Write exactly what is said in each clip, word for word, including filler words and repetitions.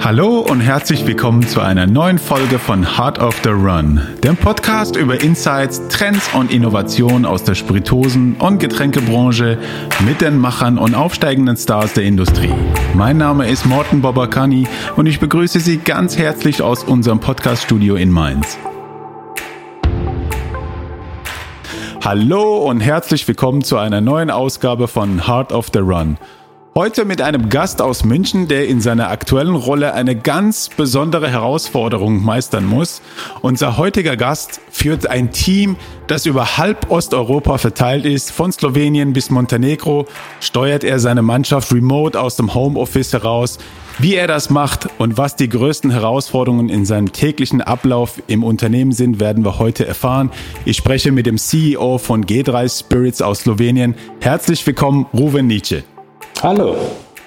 Hallo und herzlich willkommen zu einer neuen Folge von Heart of the Run, dem Podcast über Insights, Trends und Innovationen aus der Spirituosen- und Getränkebranche mit den Machern und aufsteigenden Stars der Industrie. Mein Name ist Morten Bobakani und ich begrüße Sie ganz herzlich aus unserem Podcaststudio in Mainz. Hallo und herzlich willkommen zu einer neuen Ausgabe von Heart of the Run. Heute mit einem Gast aus München, der in seiner aktuellen Rolle eine ganz besondere Herausforderung meistern muss. Unser heutiger Gast führt ein Team, das über halb Osteuropa verteilt ist. Von Slowenien bis Montenegro steuert er seine Mannschaft remote aus dem Homeoffice heraus. Wie er das macht und was die größten Herausforderungen in seinem täglichen Ablauf im Unternehmen sind, werden wir heute erfahren. Ich spreche mit dem C E O von G drei Spirits aus Slowenien. Herzlich willkommen, Ruven Niče. Hallo.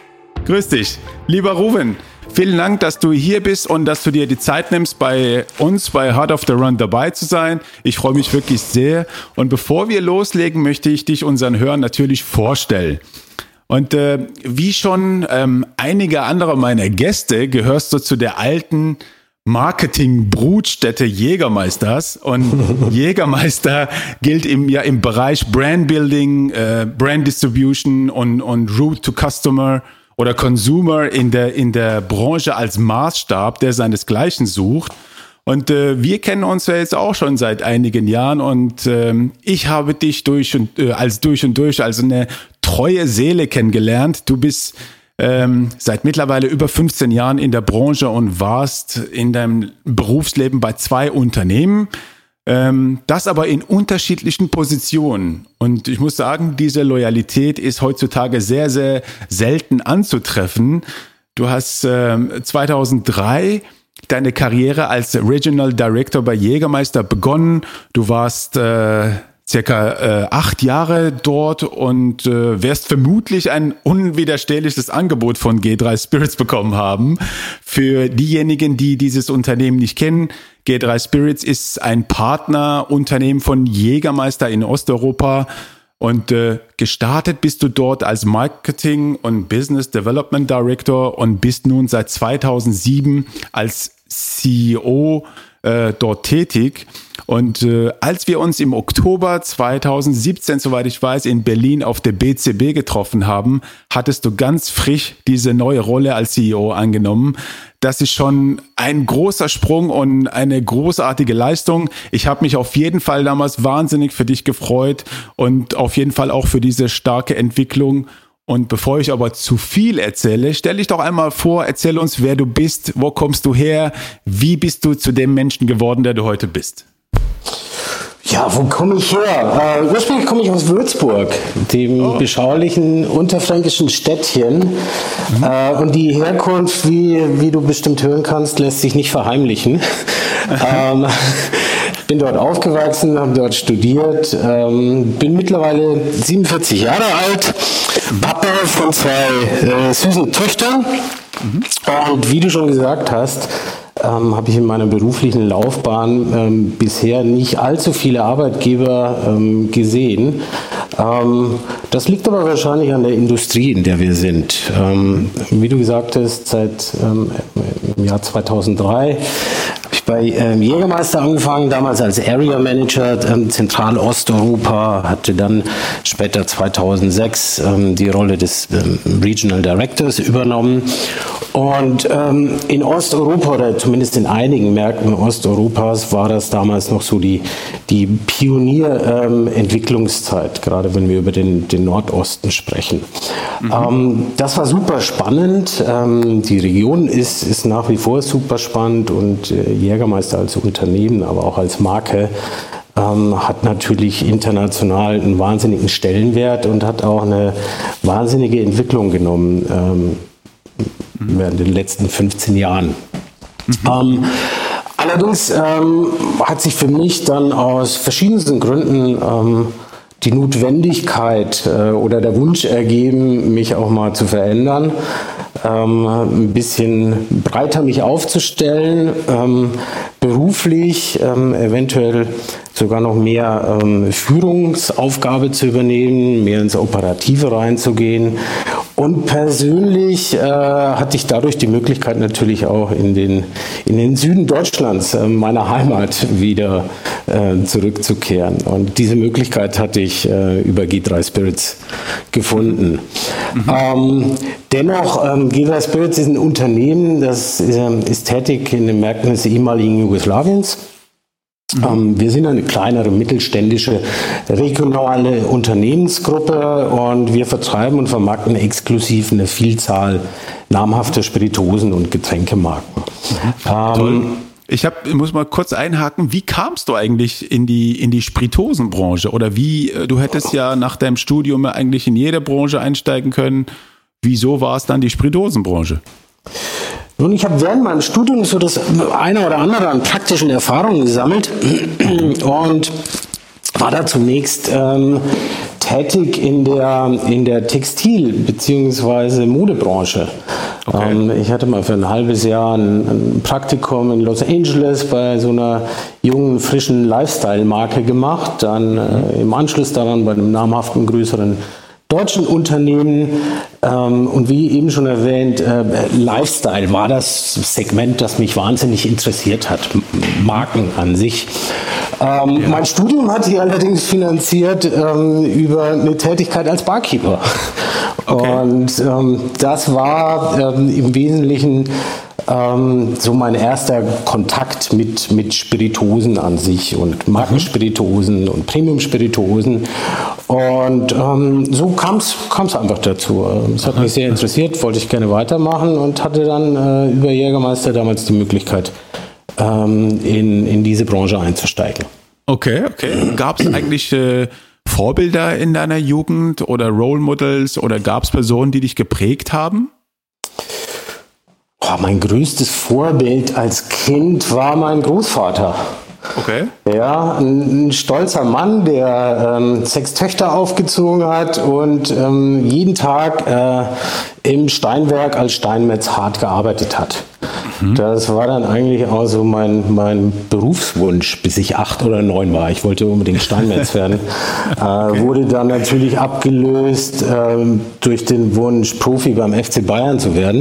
Grüß dich. Lieber Ruven, vielen Dank, dass du hier bist und dass du dir die Zeit nimmst, bei uns bei Heart of the Run dabei zu sein. Ich freue mich wirklich sehr. Und bevor wir loslegen, möchte ich dich unseren Hörern natürlich vorstellen. Und äh, wie schon ähm, einige andere meiner Gäste gehörst du zu der alten Marketing-Brutstätte Jägermeisters. Und Jägermeister gilt im, ja, im Bereich Brandbuilding, äh, Brand Distribution und, und Route to Customer oder Consumer in der, in der Branche als Maßstab, der seinesgleichen sucht. Und äh, wir kennen uns ja jetzt auch schon seit einigen Jahren und ähm, ich habe dich durch und äh, als durch und durch als eine treue Seele kennengelernt. Du bist ähm, seit mittlerweile über fünfzehn Jahren in der Branche und warst in deinem Berufsleben bei zwei Unternehmen, ähm, das aber in unterschiedlichen Positionen. Und ich muss sagen, diese Loyalität ist heutzutage sehr, sehr selten anzutreffen. Du hast ähm, zweitausenddrei deine Karriere als Regional Director bei Jägermeister begonnen. Du warst äh, circa äh, acht Jahre dort und äh, wirst vermutlich ein unwiderstehliches Angebot von G drei Spirits bekommen haben. Für diejenigen, die dieses Unternehmen nicht kennen, G drei Spirits ist ein Partnerunternehmen von Jägermeister in Osteuropa. Und äh, gestartet bist du dort als Marketing- und Business Development Director und bist nun seit zweitausendsieben als C E O äh, dort tätig. Und äh, als wir uns im Oktober zweitausendsiebzehn, soweit ich weiß, in Berlin auf der B C B getroffen haben, hattest du ganz frisch diese neue Rolle als C E O angenommen. Das ist schon ein großer Sprung und eine großartige Leistung. Ich habe mich auf jeden Fall damals wahnsinnig für dich gefreut und auf jeden Fall auch für diese starke Entwicklung. Und bevor ich aber zu viel erzähle, stell dich doch einmal vor, erzähl uns, wer du bist, wo kommst du her, wie bist du zu dem Menschen geworden, der du heute bist? Ja, wo komme ich her? Äh, ursprünglich komme ich aus Würzburg, dem oh. beschaulichen unterfränkischen Städtchen. Mhm. Äh, und die Herkunft, wie, wie du bestimmt hören kannst, lässt sich nicht verheimlichen. ähm, bin dort aufgewachsen, habe dort studiert, ähm, bin mittlerweile siebenundvierzig Jahre alt, Papa von zwei äh, süßen Töchtern. Mhm. Und wie du schon gesagt hast, Ähm, habe ich in meiner beruflichen Laufbahn ähm, bisher nicht allzu viele Arbeitgeber ähm, gesehen. Ähm, das liegt aber wahrscheinlich an der Industrie, in der wir sind. Ähm, wie du gesagt hast, seit ähm, im Jahr zweitausenddrei habe ich bei ähm, Jägermeister angefangen, damals als Area Manager ähm, Zentralosteuropa, hatte dann später zweitausendsechs ähm, die Rolle des ähm, Regional Directors übernommen. Und ähm, in Osteuropa oder zumindest in einigen Märkten Osteuropas war das damals noch so die, die Pionierentwicklungszeit, ähm, gerade wenn wir über den, den Nordosten sprechen. Mhm. Ähm, das war super spannend. Ähm, die Region ist, ist nach wie vor super spannend und äh, Jägermeister als Unternehmen, aber auch als Marke ähm, hat natürlich international einen wahnsinnigen Stellenwert und hat auch eine wahnsinnige Entwicklung genommen ähm, während den letzten fünfzehn Jahren. Mhm. Ähm, allerdings ähm, hat sich für mich dann aus verschiedensten Gründen ähm, die Notwendigkeit äh, oder der Wunsch ergeben, mich auch mal zu verändern, ähm, ein bisschen breiter mich aufzustellen, ähm, beruflich ähm, eventuell sogar noch mehr ähm, Führungsaufgabe zu übernehmen, mehr ins Operative reinzugehen Und persönlich äh, hatte ich dadurch die Möglichkeit natürlich auch in den, in den Süden Deutschlands, äh, meiner Heimat, wieder äh, zurückzukehren. Und diese Möglichkeit hatte ich äh, über G drei Spirits gefunden. Mhm. Ähm, dennoch, ähm, G drei Spirits ist ein Unternehmen, das äh, ist tätig in den Märkten des ehemaligen Jugoslawiens. Mhm. Ähm, wir sind eine kleinere mittelständische regionale Unternehmensgruppe und wir vertreiben und vermarkten exklusiv eine Vielzahl namhafter Spirituosen und Getränkemarken. Mhm. Ähm, Ich hab, muss mal kurz einhaken, wie kamst du eigentlich in die, in die Spirituosenbranche? Oder wie, du hättest ja nach deinem Studium eigentlich in jede Branche einsteigen können. Wieso war es dann die Spirituosenbranche? Nun, ich habe während meinem Studium so das eine oder andere an praktischen Erfahrungen gesammelt und war da zunächst ähm, tätig in der, in der Textil- bzw. Modebranche. Okay. Ähm, ich hatte mal für ein halbes Jahr ein, ein Praktikum in Los Angeles bei so einer jungen, frischen Lifestyle-Marke gemacht, dann äh, im Anschluss daran bei einem namhaften, größeren deutschen Unternehmen ähm, und wie eben schon erwähnt, äh, Lifestyle war das Segment, das mich wahnsinnig interessiert hat, Marken an sich. Ähm, ja. Mein Studium hatte ich allerdings finanziert ähm, über eine Tätigkeit als Barkeeper. Okay. Und ähm, das war ähm, im Wesentlichen ähm, so mein erster Kontakt mit, mit Spirituosen an sich und Markenspirituosen und Premium-Spirituosen. Und ähm, so kam es einfach dazu. Es hat mich sehr interessiert, wollte ich gerne weitermachen und hatte dann äh, über Jägermeister damals die Möglichkeit, ähm, in, in diese Branche einzusteigen. Okay, okay. Gab es eigentlich äh, Vorbilder in deiner Jugend oder Role Models oder gab es Personen, die dich geprägt haben? Oh, mein größtes Vorbild als Kind war mein Großvater. Okay. Ja, ein, ein stolzer Mann, der ähm, sechs Töchter aufgezogen hat und ähm, jeden Tag äh, im Steinwerk als Steinmetz hart gearbeitet hat. Mhm. Das war dann eigentlich auch so mein, mein Berufswunsch, bis ich acht oder neun war. Ich wollte unbedingt Steinmetz werden. äh, okay. Wurde dann natürlich abgelöst ähm, durch den Wunsch, Profi beim F C Bayern zu werden.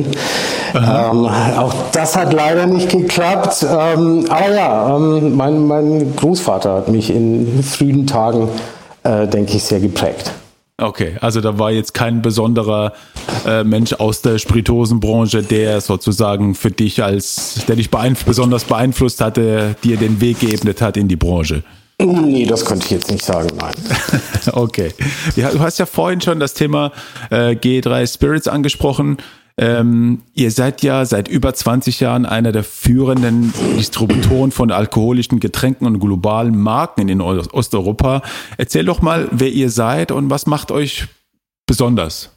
Ähm, auch das hat leider nicht geklappt. Ähm, aber ja, ähm, mein, mein Großvater hat mich in frühen Tagen, äh, denke ich, sehr geprägt. Okay, also da war jetzt kein besonderer äh, Mensch aus der Spirituosenbranche, der sozusagen für dich als, der dich beeinf- besonders beeinflusst hatte, dir den Weg geebnet hat in die Branche. Nee, das könnte ich jetzt nicht sagen, nein. Okay. Ja, du hast ja vorhin schon das Thema äh, G drei Spirits angesprochen. Ähm, ihr seid ja seit über zwanzig Jahren einer der führenden Distributoren von alkoholischen Getränken und globalen Marken in Osteuropa. Erzähl doch mal, wer ihr seid und was macht euch besonders?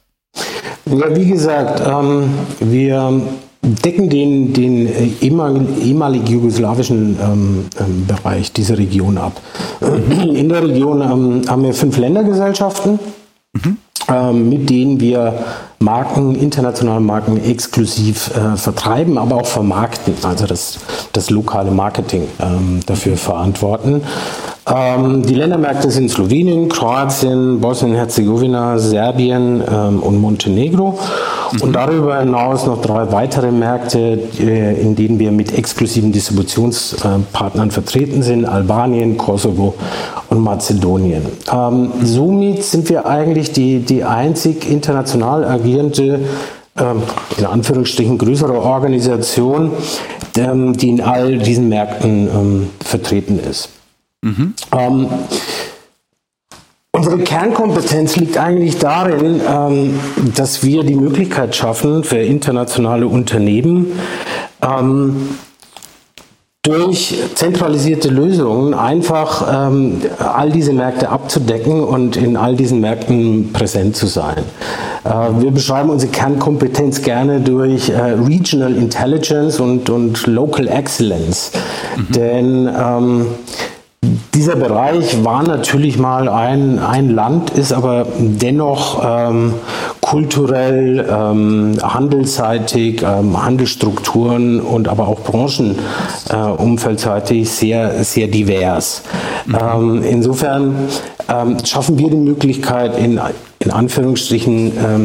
Ja, wie gesagt, ähm, wir decken den, den ehemalig jugoslawischen ähm, ähm, Bereich dieser Region ab. Mhm. In der Region ähm, haben wir fünf Ländergesellschaften. Mhm. Mit denen wir Marken, internationale Marken exklusiv äh, vertreiben, aber auch vermarkten, also das, das lokale Marketing ähm, dafür verantworten. Ähm, die Ländermärkte sind Slowenien, Kroatien, Bosnien-Herzegowina, Serbien ähm, und Montenegro. Mhm. Und darüber hinaus noch drei weitere Märkte, äh, in denen wir mit exklusiven Distributionspartnern äh, vertreten sind, Albanien, Kosovo und Mazedonien. Ähm, somit sind wir eigentlich die, die einzig international agierende, ähm, in Anführungsstrichen größere Organisation, ähm, die in all diesen Märkten ähm, vertreten ist. Mhm. Ähm, unsere Kernkompetenz liegt eigentlich darin, ähm, dass wir die Möglichkeit schaffen, für internationale Unternehmen ähm, durch zentralisierte Lösungen einfach ähm, all diese Märkte abzudecken und in all diesen Märkten präsent zu sein. Äh, wir beschreiben unsere Kernkompetenz gerne durch äh, Regional Intelligence und, und Local Excellence. Mhm. Denn ähm, dieser Bereich war natürlich mal ein, ein Land, ist aber dennoch ähm, kulturell, ähm, handelsseitig, ähm, Handelsstrukturen und aber auch branchenumfeldseitig äh, sehr, sehr divers. Mhm. Ähm, insofern ähm, schaffen wir die Möglichkeit, in, in Anführungsstrichen ähm,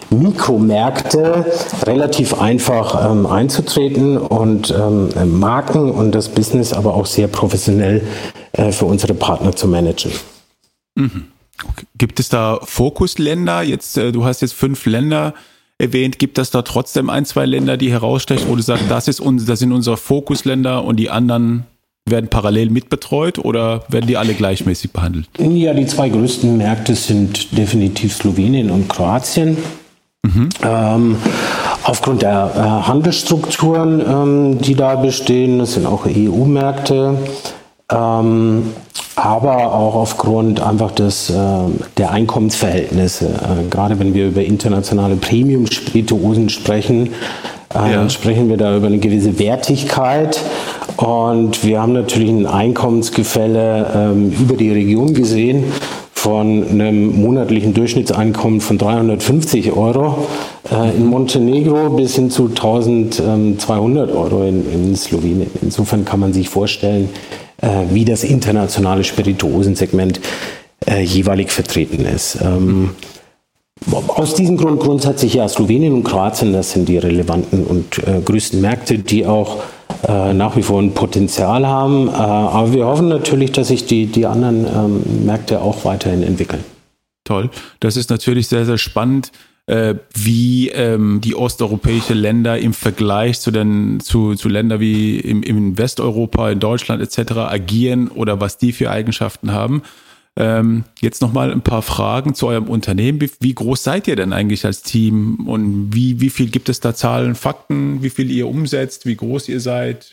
Mikromärkte relativ einfach ähm, einzutreten und ähm, Marken und das Business aber auch sehr professionell äh, für unsere Partner zu managen. Mhm. Okay. Gibt es da Fokusländer? Jetzt, äh, du hast jetzt fünf Länder erwähnt. Gibt es da trotzdem ein, zwei Länder, die herausstechen, wo du sagst, das ist uns, das sind unsere Fokusländer und die anderen werden parallel mitbetreut oder werden die alle gleichmäßig behandelt? Ja, die zwei größten Märkte sind definitiv Slowenien und Kroatien. Mhm. Ähm, aufgrund der äh, Handelsstrukturen, ähm, die da bestehen, das sind auch E U-Märkte, ähm, aber auch aufgrund einfach des, äh, der Einkommensverhältnisse. Äh, gerade wenn wir über internationale Premium-Spirituosen sprechen, äh, ja. sprechen wir da über eine gewisse Wertigkeit. Und wir haben natürlich ein Einkommensgefälle ähm, über die Region gesehen, von einem monatlichen Durchschnittseinkommen von dreihundertfünfzig Euro äh, in Montenegro bis hin zu eintausendzweihundert Euro in, in Slowenien. Insofern kann man sich vorstellen, äh, wie das internationale Spirituosensegment äh, jeweilig vertreten ist. Ähm, aus diesem Grund grundsätzlich ja Slowenien und Kroatien, das sind die relevanten und äh, größten Märkte, die auch äh, nach wie vor ein Potenzial haben. Äh, aber wir hoffen natürlich, dass sich die, die anderen ähm, Märkte auch weiterhin entwickeln. Toll. Das ist natürlich sehr, sehr spannend, äh, wie ähm, die osteuropäischen Länder im Vergleich zu den zu, zu Ländern wie im, im Westeuropa, in Deutschland et cetera agieren oder was die für Eigenschaften haben. Ähm, jetzt nochmal ein paar Fragen zu eurem Unternehmen. Wie, wie groß seid ihr denn eigentlich als Team und wie, wie viel gibt es da Zahlen, Fakten, wie viel ihr umsetzt, wie groß ihr seid?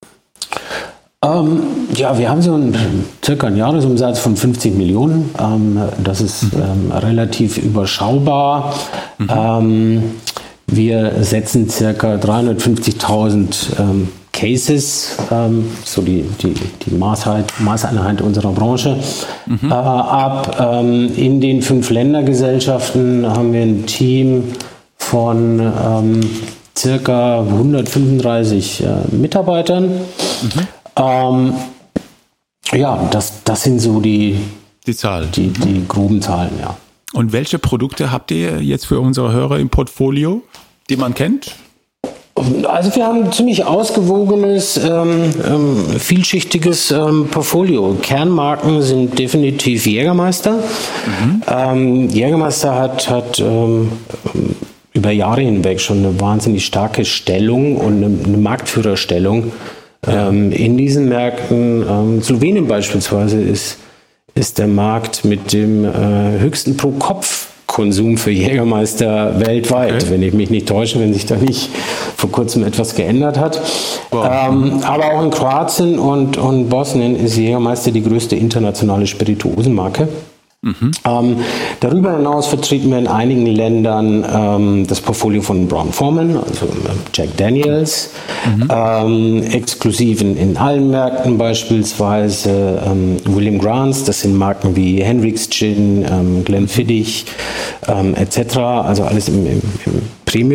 Ähm, ja, wir haben so einen, circa einen Jahresumsatz von fünfzig Millionen. Ähm, das ist mhm. ähm, relativ überschaubar. Mhm. Ähm, wir setzen circa dreihundertfünfzigtausend ähm, Cases, ähm, so die, die, die Maßheit, Maßeinheit unserer Branche, mhm. äh, ab. Ähm, in den fünf Ländergesellschaften haben wir ein Team von ähm, circa hundertfünfunddreißig äh, Mitarbeitern. Mhm. Ähm, ja, das, das sind so die, die Zahlen. Die, die groben Zahlen, ja. Und welche Produkte habt ihr jetzt für unsere Hörer im Portfolio, die man kennt? Also wir haben ein ziemlich ausgewogenes, ähm, ähm, vielschichtiges ähm, Portfolio. Kernmarken sind definitiv Jägermeister. Mhm. Ähm, Jägermeister hat, hat ähm, über Jahre hinweg schon eine wahnsinnig starke Stellung und eine, eine Marktführerstellung ja. ähm, in diesen Märkten. Ähm, Slowenien beispielsweise ist, ist der Markt mit dem äh, höchsten Pro-Kopf-Konsum für Jägermeister weltweit, okay. wenn ich mich nicht täusche, wenn sich da nicht vor kurzem etwas geändert hat. Wow. Ähm, aber auch in Kroatien und, und Bosnien ist Jägermeister die größte internationale Spirituosenmarke. Mhm. Ähm, darüber hinaus vertreten wir in einigen Ländern ähm, das Portfolio von Brown-Forman, also Jack Daniels, mhm. ähm, exklusiv in, in allen Märkten beispielsweise ähm, William Grants, das sind Marken wie Hendrick's Gin, ähm, Glenfiddich ähm, et cetera, also alles im, im, im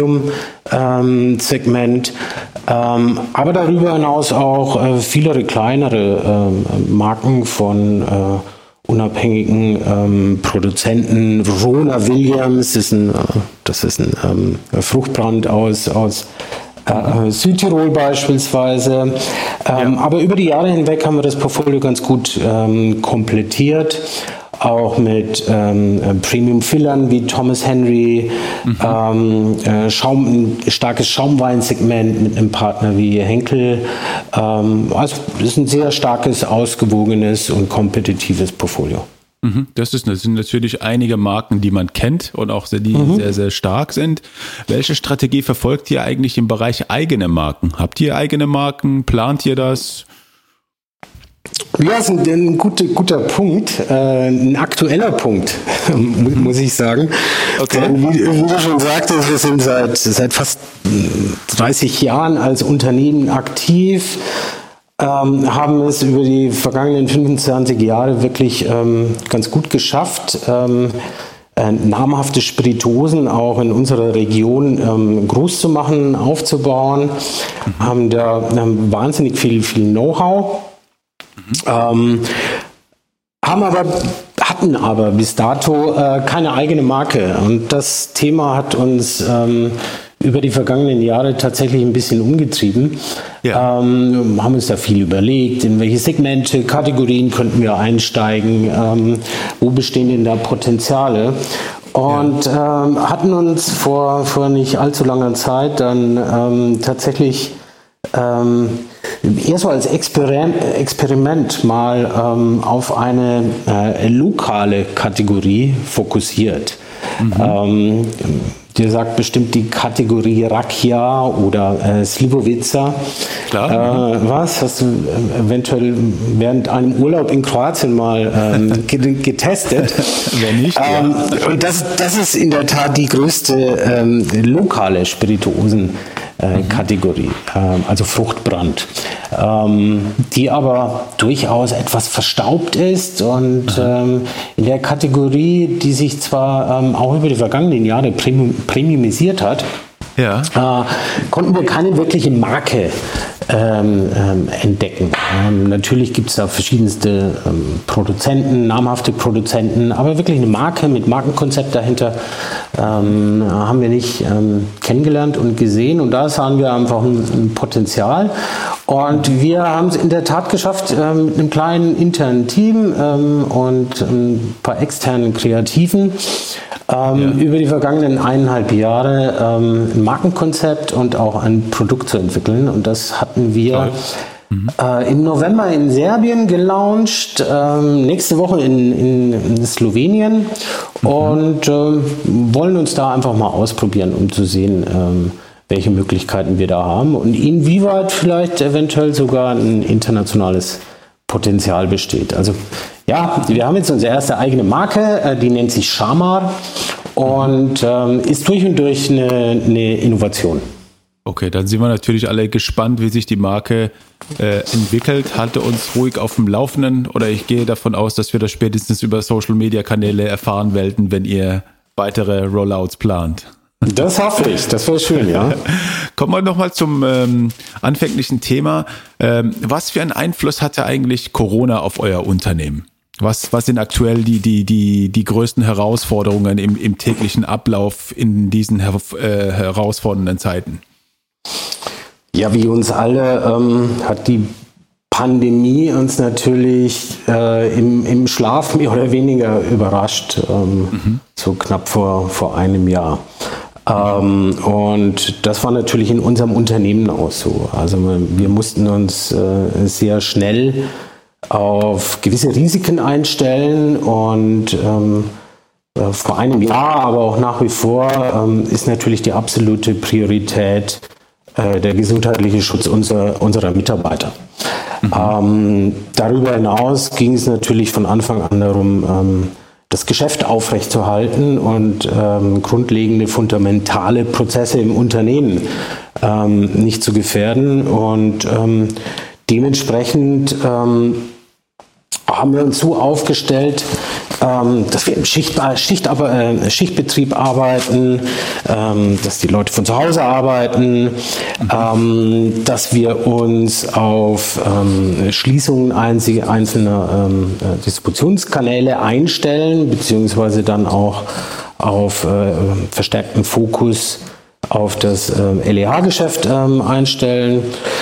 Premium-Segment. Ähm, ähm, aber darüber hinaus auch äh, viele kleinere äh, Marken von äh, unabhängigen ähm, Produzenten. Rona Williams ist ein, äh, das ist ein ähm, Fruchtbrand aus, aus äh, Südtirol beispielsweise. Ähm, ja. Aber über die Jahre hinweg haben wir das Portfolio ganz gut ähm, komplettiert. Auch mit ähm, Premium-Fillern wie Thomas Henry, mhm. ähm, äh, Schaum, ein starkes Schaumweinsegment mit einem Partner wie Henkel. Ähm, also das ist ein sehr starkes, ausgewogenes und kompetitives Portfolio. Mhm. Das, ist, das sind natürlich einige Marken, die man kennt und auch sehr, die mhm. sehr, sehr stark sind. Welche Strategie verfolgt ihr eigentlich im Bereich eigene Marken? Habt ihr eigene Marken? Plant ihr das? Ja, das ist ein, ein guter, guter Punkt, äh, ein aktueller Punkt, muss ich sagen. Okay. Wie, wie du schon sagtest, wir sind seit, seit fast dreißig Jahren als Unternehmen aktiv, ähm, haben es über die vergangenen fünfundzwanzig Jahre wirklich ähm, ganz gut geschafft, ähm, äh, namhafte Spirituosen auch in unserer Region ähm, groß zu machen, aufzubauen, mhm. haben da haben wahnsinnig viel, viel Know-how. Mhm. Ähm, haben aber, hatten aber bis dato äh, keine eigene Marke. Und das Thema hat uns ähm, über die vergangenen Jahre tatsächlich ein bisschen umgetrieben. Ja. Ähm, haben uns da viel überlegt, in welche Segmente, Kategorien könnten wir einsteigen, ähm, wo bestehen denn da Potenziale. Und ja. ähm, hatten uns vor, vor nicht allzu langer Zeit dann ähm, tatsächlich ähm, eher so als Experiment, Experiment mal ähm, auf eine äh, lokale Kategorie fokussiert. Mhm. Ähm, dir sagt bestimmt die Kategorie Rakia oder äh, Slivovica. Klar. Äh, was? Hast du eventuell während einem Urlaub in Kroatien mal ähm, getestet? Wenn nicht, ähm, ja. Und das, das ist in der Tat die größte ähm, lokale Spirituosen. Äh, mhm. Kategorie, äh, also Fruchtbrand, ähm, die aber durchaus etwas verstaubt ist und mhm. ähm, in der Kategorie, die sich zwar ähm, auch über die vergangenen Jahre premium, premiumisiert hat, ja. äh, konnten wir keine wirkliche Marke ähm, ähm, entdecken. Ähm, natürlich gibt es da verschiedenste ähm, Produzenten, namhafte Produzenten, aber wirklich eine Marke mit Markenkonzept dahinter ähm, haben wir nicht ähm, kennengelernt und gesehen, und da sahen wir einfach ein, ein Potenzial. Und wir haben es in der Tat geschafft, ähm, mit einem kleinen internen Team ähm, und ein paar externen Kreativen ähm, ja. über die vergangenen eineinhalb Jahre ähm, ein Markenkonzept und auch ein Produkt zu entwickeln. Und das hatten wir mhm. äh, im November in Serbien gelauncht, ähm, nächste Woche in, in, in Slowenien mhm. und ähm, wollen uns da einfach mal ausprobieren, um zu sehen, ähm, welche Möglichkeiten wir da haben und inwieweit vielleicht eventuell sogar ein internationales Potenzial besteht. Also ja, wir haben jetzt unsere erste eigene Marke, die nennt sich Shamar und ähm, ist durch und durch eine, eine Innovation. Okay, dann sind wir natürlich alle gespannt, wie sich die Marke äh, entwickelt. Halte uns ruhig auf dem Laufenden, oder ich gehe davon aus, dass wir das spätestens über Social-Media-Kanäle erfahren werden, wenn ihr weitere Rollouts plant. Das hoffe ich, das wäre schön, ja. Kommen wir nochmal zum ähm, anfänglichen Thema. Ähm, was für einen Einfluss hatte eigentlich Corona auf euer Unternehmen? Was, was sind aktuell die, die, die, die größten Herausforderungen im, im täglichen Ablauf in diesen her, äh, herausfordernden Zeiten? Ja, wie uns alle ähm, hat die Pandemie uns natürlich äh, im, im Schlaf mehr oder weniger überrascht, ähm, mhm. so knapp vor, vor einem Jahr. Ähm, und das war natürlich in unserem Unternehmen auch so. Also wir mussten uns äh, sehr schnell auf gewisse Risiken einstellen und ähm, äh, vor einem Jahr, aber auch nach wie vor ähm, ist natürlich die absolute Priorität äh, der gesundheitliche Schutz unserer, unserer Mitarbeiter. Mhm. Ähm, darüber hinaus ging es natürlich von Anfang an darum, ähm, das Geschäft aufrechtzuerhalten und ähm, grundlegende, fundamentale Prozesse im Unternehmen ähm, nicht zu gefährden. Und ähm, dementsprechend ähm, haben wir uns so aufgestellt, ähm, dass wir im Schicht, Schicht, aber, äh, Schichtbetrieb arbeiten, ähm, dass die Leute von zu Hause arbeiten, ähm, dass wir uns auf ähm, Schließungen einzelner ähm, Distributionskanäle einstellen, beziehungsweise dann auch auf äh, verstärkten Fokus auf das äh, L E H-Geschäft ähm, einstellen.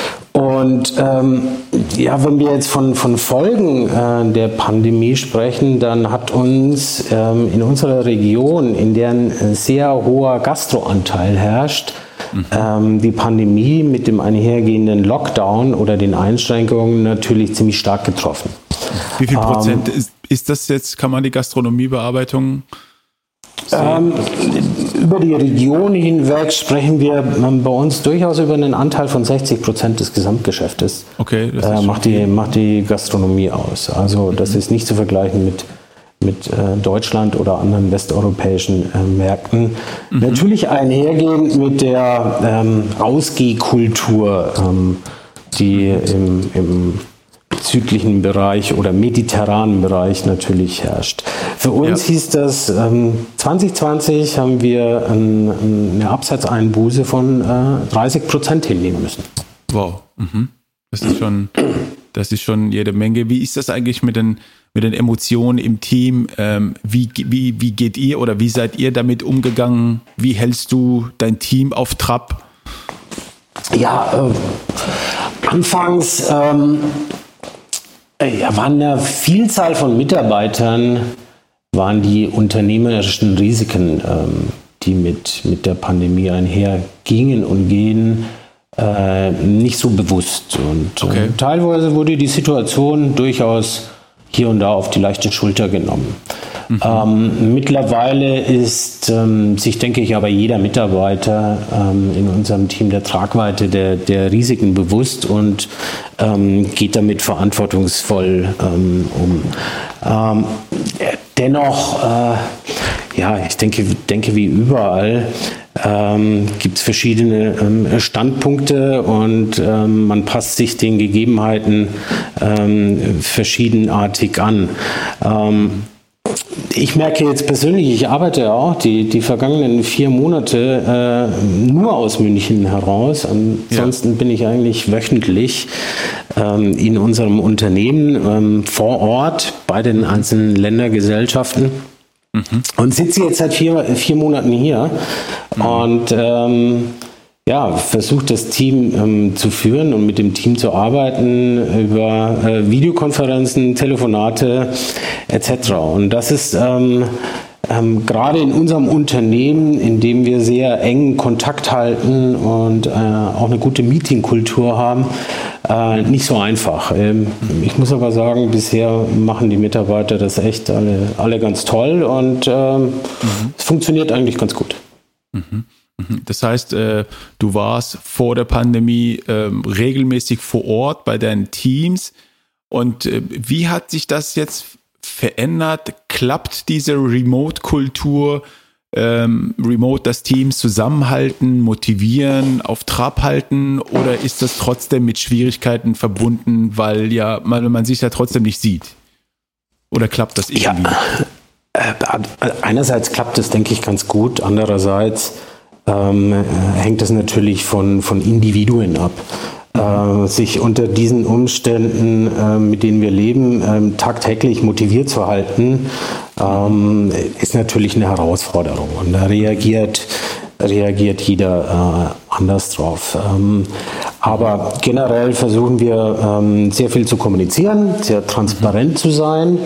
Und ähm, ja, wenn wir jetzt von, von Folgen äh, der Pandemie sprechen, dann hat uns ähm, in unserer Region, in der ein sehr hoher Gastroanteil herrscht, mhm. ähm, die Pandemie mit dem einhergehenden Lockdown oder den Einschränkungen natürlich ziemlich stark getroffen. Wie viel Prozent ähm, ist, ist das jetzt, kann man die Gastronomiebearbeitung Ähm, über die Region hinweg sprechen wir ähm, bei uns durchaus über einen Anteil von sechzig Prozent des Gesamtgeschäftes. Okay, das äh, macht, die, macht die Gastronomie aus. Also das mhm. ist nicht zu vergleichen mit, mit äh, Deutschland oder anderen westeuropäischen äh, Märkten. Mhm. Natürlich einhergehend mit der ähm, Ausgehkultur, ähm, die im, im südlichen Bereich oder mediterranen Bereich natürlich herrscht. Für uns ja. hieß das, ähm, zwanzig zwanzig haben wir ein, eine Absatzeinbuße von äh, dreißig Prozent hinnehmen müssen. Wow, mhm. das ist schon, das ist schon jede Menge. Wie ist das eigentlich mit den, mit den Emotionen im Team. Ähm, wie, wie, wie geht ihr oder wie seid ihr damit umgegangen? Wie hältst du dein Team auf Trab? Ja, äh, anfangs ähm, ja, waren eine Vielzahl von Mitarbeitern, waren die unternehmerischen Risiken, ähm, die mit, mit der Pandemie einhergingen und gehen, äh, nicht so bewusst. Und okay. äh, teilweise wurde die Situation durchaus hier und da auf die leichte Schulter genommen. Mhm. Ähm, mittlerweile ist ähm, sich, denke ich, aber jeder Mitarbeiter ähm, in unserem Team der Tragweite der, der Risiken bewusst und ähm, geht damit verantwortungsvoll ähm, um. Ähm, dennoch, äh, ja, ich denke, denke wie überall, ähm, gibt es verschiedene ähm, Standpunkte und ähm, man passt sich den Gegebenheiten ähm, verschiedenartig an. Ähm, Ich merke jetzt persönlich, ich arbeite auch die, die vergangenen vier Monate äh, nur aus München heraus. Ansonsten ja. bin ich eigentlich wöchentlich ähm, in unserem Unternehmen ähm, vor Ort bei den einzelnen Ländergesellschaften mhm. und sitze jetzt seit vier, vier Monaten hier mhm. und ähm, ja, versucht das Team ähm, zu führen und mit dem Team zu arbeiten über äh, Videokonferenzen, Telefonate et cetera. Und das ist ähm, ähm, gerade in unserem Unternehmen, in dem wir sehr engen Kontakt halten und äh, auch eine gute Meetingkultur haben, äh, nicht so einfach. Ähm, ich muss aber sagen, bisher machen die Mitarbeiter das echt alle, alle ganz toll und ähm, mhm. es funktioniert eigentlich ganz gut. Mhm. Das heißt, äh, du warst vor der Pandemie äh, regelmäßig vor Ort bei deinen Teams. Und äh, wie hat sich das jetzt verändert? Klappt diese Remote-Kultur, ähm, Remote das Team zusammenhalten, motivieren, auf Trab halten? Oder ist das trotzdem mit Schwierigkeiten verbunden, weil ja man, man sich ja trotzdem nicht sieht? Oder klappt das irgendwie? Ja, äh, einerseits klappt es, denke ich, ganz gut. Andererseits Ähm, hängt es natürlich von, von Individuen ab. Äh, sich unter diesen Umständen, äh, mit denen wir leben, äh, tagtäglich motiviert zu halten, ähm, ist natürlich eine Herausforderung. Und da reagiert, reagiert jeder äh, anders drauf. Ähm, aber generell versuchen wir ähm, sehr viel zu kommunizieren, sehr transparent zu sein.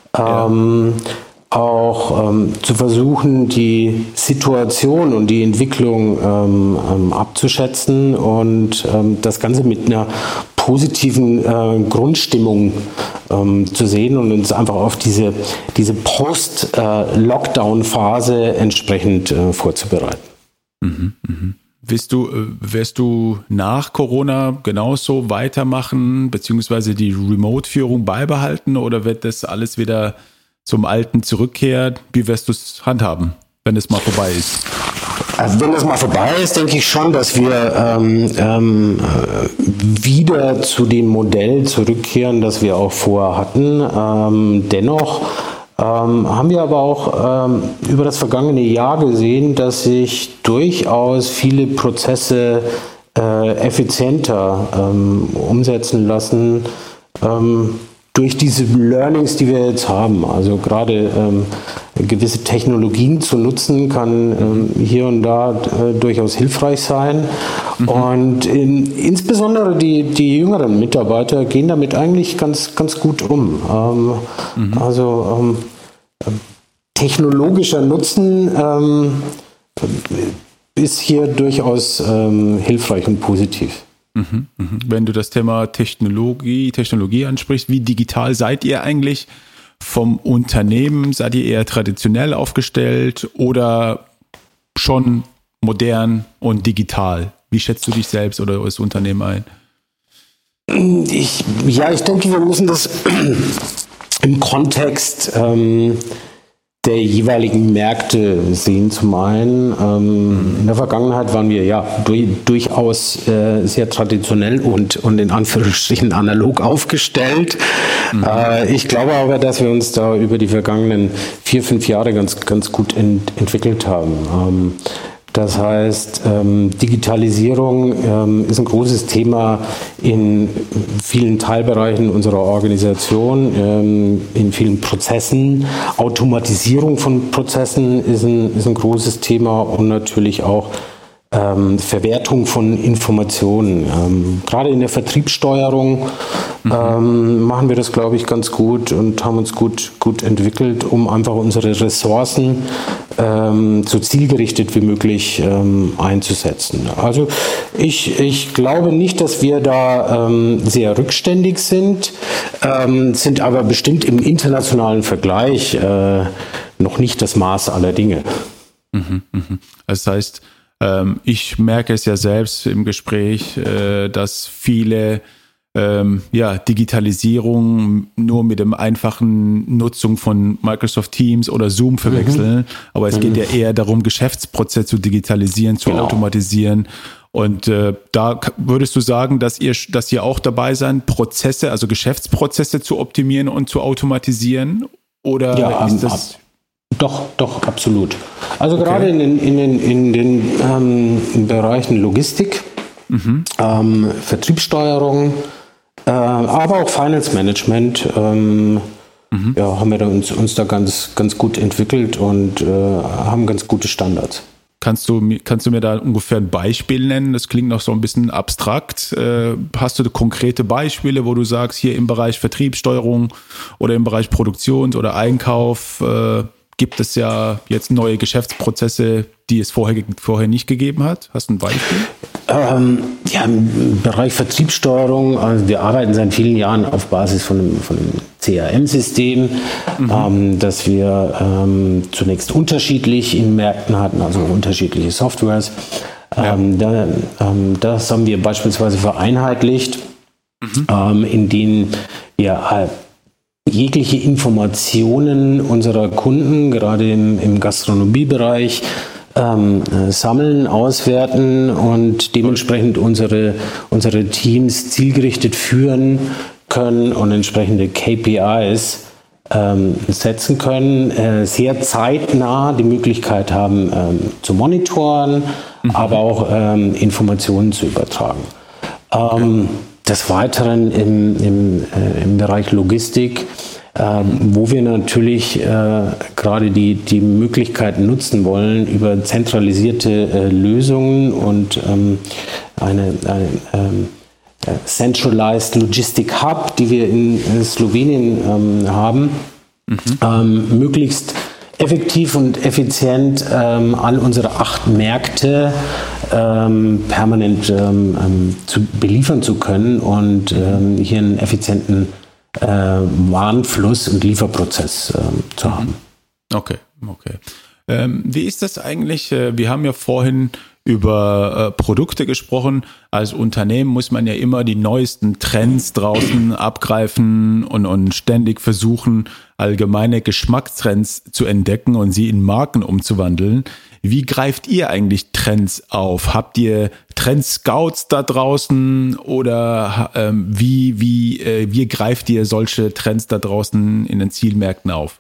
Ähm, ja. Auch ähm, zu versuchen, die Situation und die Entwicklung ähm, ähm, abzuschätzen und ähm, das Ganze mit einer positiven äh, Grundstimmung ähm, zu sehen und uns einfach auf diese, diese Post-Lockdown-Phase entsprechend äh, vorzubereiten. Mhm, mhm. Wirst du, wirst du nach Corona genauso weitermachen, beziehungsweise die Remote-Führung beibehalten oder wird das alles wieder zum Alten zurückkehrt? Wie wirst du es handhaben, wenn es mal vorbei ist? Also wenn es mal vorbei ist, denke ich schon, dass wir ähm, ähm, wieder zu dem Modell zurückkehren, das wir auch vorher hatten. Ähm, dennoch ähm, haben wir aber auch ähm, über das vergangene Jahr gesehen, dass sich durchaus viele Prozesse äh, effizienter ähm, umsetzen lassen, ähm, durch diese Learnings, die wir jetzt haben. Also gerade ähm, gewisse Technologien zu nutzen, kann ähm, hier und da äh, durchaus hilfreich sein. Mhm. Und in, insbesondere die, die jüngeren Mitarbeiter gehen damit eigentlich ganz, ganz gut um. Ähm, mhm. Also ähm, technologischer Nutzen ähm, ist hier durchaus ähm, hilfreich und positiv. Wenn du das Thema Technologie, Technologie ansprichst, wie digital seid ihr eigentlich vom Unternehmen? Seid ihr eher traditionell aufgestellt oder schon modern und digital? Wie schätzt du dich selbst oder das Unternehmen ein? Ich, ja, ich denke, wir müssen das im Kontext ähm, der jeweiligen Märkte sehen. Zum einen, ähm, in der Vergangenheit waren wir ja du- durchaus äh, sehr traditionell und, und in Anführungsstrichen analog aufgestellt. Mhm. Äh, ich glaube aber, dass wir uns da über die vergangenen vier, fünf Jahre ganz, ganz gut ent- entwickelt haben. Ähm, Das heißt, ähm, Digitalisierung ähm, ist ein großes Thema in vielen Teilbereichen unserer Organisation, ähm, in vielen Prozessen. Automatisierung von Prozessen ist ein, ist ein großes Thema und natürlich auch Ähm, Verwertung von Informationen. Ähm, gerade in der Vertriebssteuerung mhm. ähm, machen wir das, glaube ich, ganz gut und haben uns gut, gut entwickelt, um einfach unsere Ressourcen ähm, so zielgerichtet wie möglich ähm, einzusetzen. Also ich, ich glaube nicht, dass wir da ähm, sehr rückständig sind, ähm, sind aber bestimmt im internationalen Vergleich äh, noch nicht das Maß aller Dinge. Mhm, mhm. Das heißt, ich merke es ja selbst im Gespräch, dass viele ja, Digitalisierung nur mit dem einfachen Nutzung von Microsoft Teams oder Zoom verwechseln. Mhm. Aber es mhm. geht ja eher darum, Geschäftsprozesse zu digitalisieren, zu genau. automatisieren. Und äh, da würdest du sagen, dass ihr, dass ihr auch dabei seid, Prozesse, also Geschäftsprozesse zu optimieren und zu automatisieren? Oder ja, ist das... Ab. Doch, doch, absolut. Also okay. gerade in den, in den, in den ähm, Bereichen Logistik, mhm. ähm, Vertriebssteuerung, äh, aber auch Finance Management ähm, mhm. ja, haben wir da uns, uns da ganz, ganz gut entwickelt und äh, haben ganz gute Standards. Kannst du, kannst du mir da ungefähr ein Beispiel nennen? Das klingt noch so ein bisschen abstrakt. Äh, hast du konkrete Beispiele, wo du sagst, hier im Bereich Vertriebssteuerung oder im Bereich Produktion oder Einkauf äh, gibt es ja jetzt neue Geschäftsprozesse, die es vorher, vorher nicht gegeben hat? Hast du ein Beispiel? Ähm, ja, im Bereich Vertriebssteuerung, also wir arbeiten seit vielen Jahren auf Basis von einem, von einem C R M-System, mhm. ähm, das wir ähm, zunächst unterschiedlich in Märkten hatten, also unterschiedliche Softwares. Ja. Ähm, da, ähm, das haben wir beispielsweise vereinheitlicht, mhm. ähm, in denen wir äh, jegliche Informationen unserer Kunden, gerade im, im Gastronomiebereich, ähm, äh, sammeln, auswerten und dementsprechend unsere, unsere Teams zielgerichtet führen können und entsprechende K P Is ähm, setzen können, äh, sehr zeitnah die Möglichkeit haben ähm, zu monitoren, mhm. aber auch ähm, Informationen zu übertragen. Ähm, okay. Des Weiteren im, im, äh, im Bereich Logistik, äh, wo wir natürlich äh, gerade die, die Möglichkeiten nutzen wollen, über zentralisierte äh, Lösungen und ähm, eine, eine ähm, Centralized Logistic Hub, die wir in, in Slowenien ähm, haben, mhm. ähm, möglichst effektiv und effizient ähm, all unsere acht Märkte ähm, permanent ähm, zu beliefern zu können und ähm, hier einen effizienten äh, Warenfluss und Lieferprozess ähm, zu haben. Okay, okay. Ähm, wie ist das eigentlich? Wir haben ja vorhin über äh, Produkte gesprochen. Als Unternehmen muss man ja immer die neuesten Trends draußen abgreifen und, und ständig versuchen, allgemeine Geschmackstrends zu entdecken und sie in Marken umzuwandeln. Wie greift ihr eigentlich Trends auf? Habt ihr Trendscouts da draußen oder ähm, wie, wie, äh, wie greift ihr solche Trends da draußen in den Zielmärkten auf?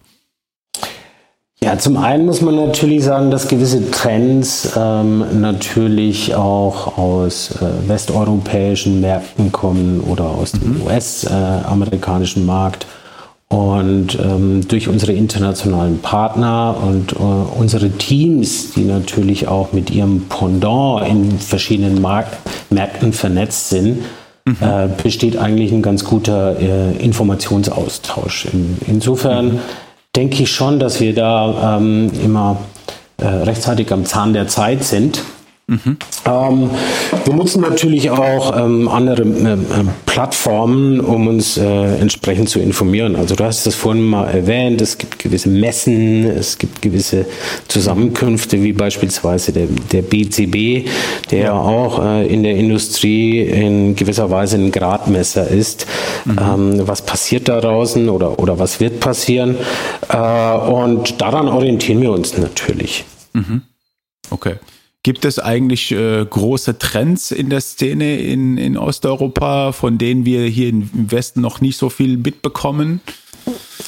Ja, zum einen muss man natürlich sagen, dass gewisse Trends ähm, natürlich auch aus äh, westeuropäischen Märkten kommen oder aus dem mhm. U S-amerikanischen äh, Markt. Und ähm, durch unsere internationalen Partner und äh, unsere Teams, die natürlich auch mit ihrem Pendant in verschiedenen Mark- Märkten vernetzt sind, mhm. äh, besteht eigentlich ein ganz guter äh, Informationsaustausch. In, insofern mhm. denke ich schon, dass wir da ähm, immer äh, rechtzeitig am Zahn der Zeit sind. Mhm. Ähm, wir nutzen natürlich auch ähm, andere äh, Plattformen, um uns äh, entsprechend zu informieren. Also du hast das vorhin mal erwähnt, es gibt gewisse Messen, es gibt gewisse Zusammenkünfte, wie beispielsweise der, der B C B, der ja auch äh, in der Industrie in gewisser Weise ein Gradmesser ist. Mhm. Ähm, was passiert da draußen oder, oder was wird passieren? Äh, und daran orientieren wir uns natürlich. Mhm. Okay. Gibt es eigentlich äh, große Trends in der Szene in, in Osteuropa, von denen wir hier im Westen noch nicht so viel mitbekommen?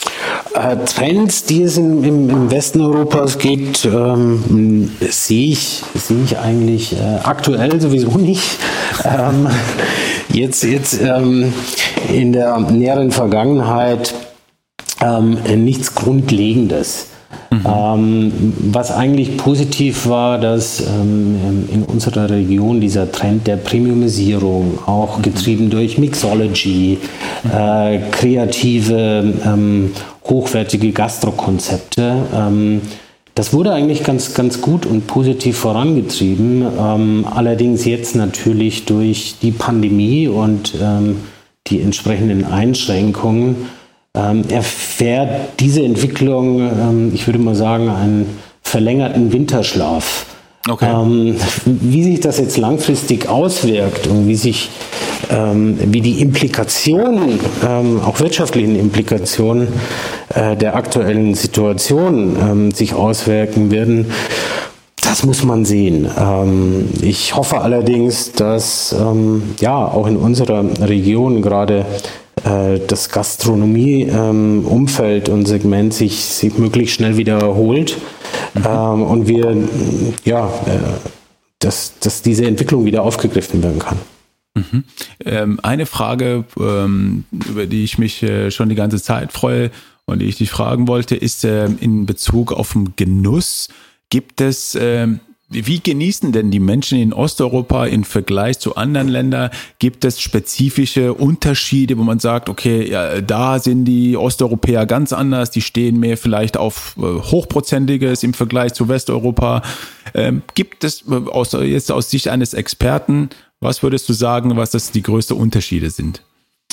Äh, Trends, die es im, im, im Westen Europas gibt, ähm, sehe ich, sehe ich eigentlich äh, aktuell sowieso nicht. Ähm, jetzt jetzt ähm, in der näheren Vergangenheit ähm, nichts Grundlegendes. Mhm. Ähm, was eigentlich positiv war, dass ähm, in unserer Region dieser Trend der Premiumisierung, auch getrieben durch Mixology, mhm. äh, kreative, ähm, hochwertige Gastrokonzepte, ähm, das wurde eigentlich ganz, ganz gut und positiv vorangetrieben. Ähm, allerdings jetzt natürlich durch die Pandemie und ähm, die entsprechenden Einschränkungen Ähm, erfährt diese Entwicklung, ähm, ich würde mal sagen, einen verlängerten Winterschlaf. Okay. Ähm, wie sich das jetzt langfristig auswirkt und wie sich ähm, wie die Implikationen, ähm, auch wirtschaftlichen Implikationen äh, der aktuellen Situation ähm, sich auswirken werden, das muss man sehen. Ähm, ich hoffe allerdings, dass ähm, ja auch in unserer Region gerade das Gastronomie-Umfeld ähm, und Segment sich, sich möglichst schnell wieder erholt mhm. ähm, und wir, ja, äh, dass, dass diese Entwicklung wieder aufgegriffen werden kann. Mhm. Ähm, eine Frage, ähm, über die ich mich äh, schon die ganze Zeit freue und die ich dich fragen wollte, ist äh, in Bezug auf den Genuss. Gibt es äh, Wie genießen denn die Menschen in Osteuropa im Vergleich zu anderen Ländern? Gibt es spezifische Unterschiede, wo man sagt, okay, ja, da sind die Osteuropäer ganz anders, die stehen mehr vielleicht auf äh, Hochprozentiges im Vergleich zu Westeuropa. Ähm, gibt es aus, jetzt aus Sicht eines Experten, was würdest du sagen, was das die größten Unterschiede sind?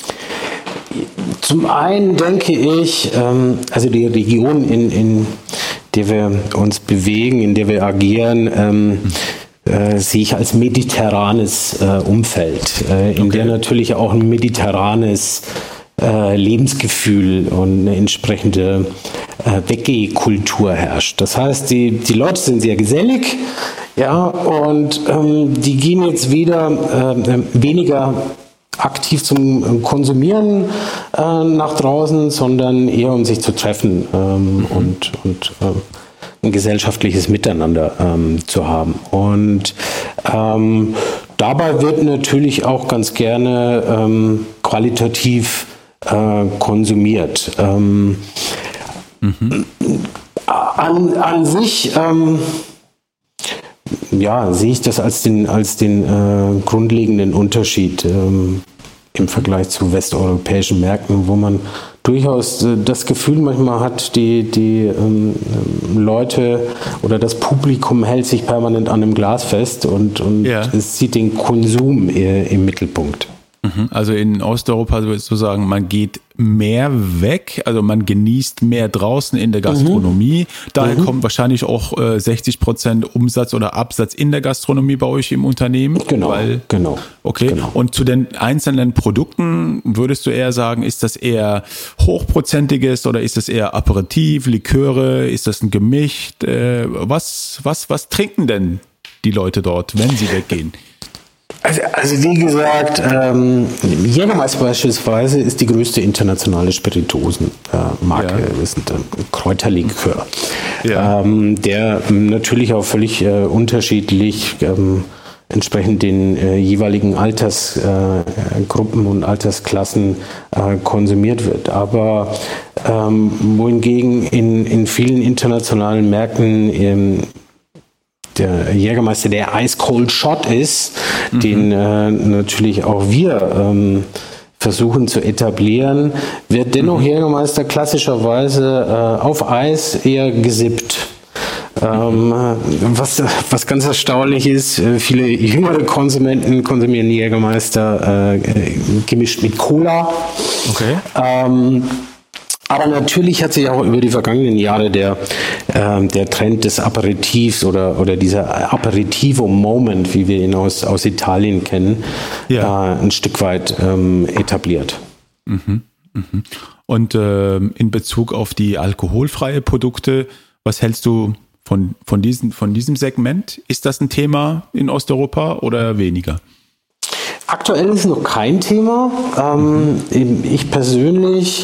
Zum einen denke ich, ähm, also die Region in, in der wir uns bewegen, in der wir agieren, ähm, äh, sehe ich als mediterranes äh, Umfeld, äh, in okay. der natürlich auch ein mediterranes äh, Lebensgefühl und eine entsprechende äh, Weggeh-Kultur herrscht. Das heißt, die, die Leute sind sehr gesellig, ja, und ähm, die gehen jetzt wieder äh, weniger aktiv zum Konsumieren äh, nach draußen, sondern eher um sich zu treffen ähm, mhm. und, und äh, ein gesellschaftliches Miteinander ähm, zu haben. Und ähm, dabei wird natürlich auch ganz gerne ähm, qualitativ äh, konsumiert. Ähm, mhm. an, an sich ähm, ja, sehe ich das als den, als den äh, grundlegenden Unterschied ähm, im Vergleich zu westeuropäischen Märkten, wo man durchaus äh, das Gefühl manchmal hat, die, die ähm, Leute oder das Publikum hält sich permanent an einem Glas fest und, und ja. es sieht den Konsum äh, im Mittelpunkt. Also in Osteuropa würdest du sagen, man geht mehr weg, also man genießt mehr draußen in der Gastronomie. Mhm. Daher mhm. kommt wahrscheinlich auch äh, sechzig Prozent Umsatz oder Absatz in der Gastronomie bei euch im Unternehmen. Genau, weil, genau. Okay, genau. Und zu den einzelnen Produkten würdest du eher sagen, ist das eher hochprozentiges oder ist das eher Aperitif, Liköre, ist das ein Gemisch? Äh, was, was, was trinken denn die Leute dort, wenn sie weggehen? Also, also wie gesagt, ähm, Jägermeister beispielsweise ist die größte internationale Spirituosenmarke. Äh, ja. Das ist ein Kräuterlikör, ja. ähm, der natürlich auch völlig äh, unterschiedlich ähm, entsprechend den äh, jeweiligen Altersgruppen äh, und Altersklassen äh, konsumiert wird. Aber ähm, wohingegen in, in vielen internationalen Märkten ähm, der Jägermeister der Ice Cold Shot ist, mhm. den äh, natürlich auch wir ähm, versuchen zu etablieren, wird dennoch mhm. Jägermeister klassischerweise äh, auf Eis eher gesippt. Ähm, was, was ganz erstaunlich ist, äh, viele jüngere Konsumenten konsumieren Jägermeister äh, gemischt mit Cola. Okay. Ähm, Aber natürlich hat sich auch über die vergangenen Jahre der, äh, der Trend des Aperitifs oder, oder dieser Aperitivo-Moment, wie wir ihn aus, aus Italien kennen, ja. äh, ein Stück weit ähm, etabliert. Mhm, mhm. Und äh, in Bezug auf die alkoholfreie Produkte, was hältst du von, von, diesen, von diesem Segment? Ist das ein Thema in Osteuropa oder weniger? Aktuell ist noch kein Thema. Ähm, mhm. Ich persönlich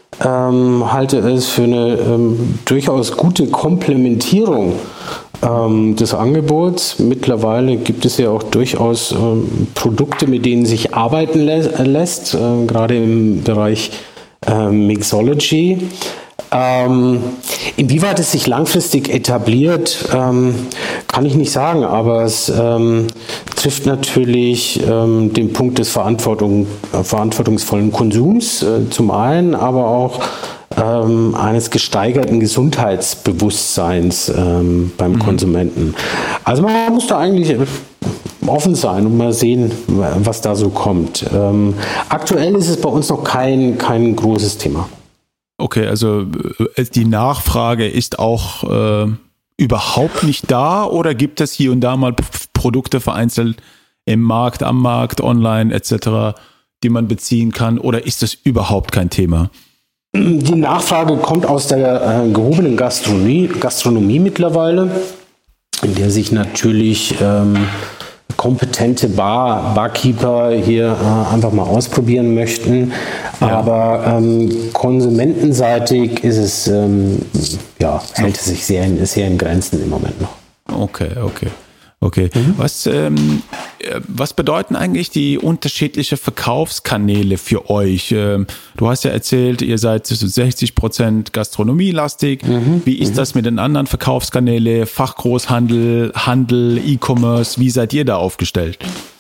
ähm, halte es für eine ähm, durchaus gute Komplementierung ähm, des Angebots. Mittlerweile gibt es ja auch durchaus ähm, Produkte, mit denen sich arbeiten lä- lässt, äh, gerade im Bereich äh, Mixology. Ähm, inwieweit es sich langfristig etabliert, ähm, kann ich nicht sagen, aber es ähm, trifft natürlich ähm, den Punkt des Verantwortung, äh, verantwortungsvollen Konsums äh, zum einen, aber auch ähm, eines gesteigerten Gesundheitsbewusstseins ähm, beim mhm. Konsumenten. Also man muss da eigentlich offen sein und mal sehen, was da so kommt. Ähm, aktuell ist es bei uns noch kein, kein großes Thema. Okay, also die Nachfrage ist auch äh, überhaupt nicht da, oder gibt es hier und da mal P- Produkte vereinzelt im Markt, am Markt, online et cetera, die man beziehen kann, oder ist das überhaupt kein Thema? Die Nachfrage kommt aus der äh, gehobenen Gastronomie, Gastronomie mittlerweile, in der sich natürlich ähm, kompetente Bar, Barkeeper hier äh, einfach mal ausprobieren möchten. Ja. Aber ähm, konsumentenseitig ist es, ähm, ja, hält es sich sehr in, sehr in Grenzen im Moment noch. Okay, okay. Okay. Mhm. Was, ähm, was bedeuten eigentlich die unterschiedlichen Verkaufskanäle für euch? Ähm, du hast ja erzählt, ihr seid sechzig Prozent gastronomielastig. Mhm. Wie ist mhm. das mit den anderen Verkaufskanälen? Fachgroßhandel, Handel, E-Commerce, wie seid ihr da aufgestellt?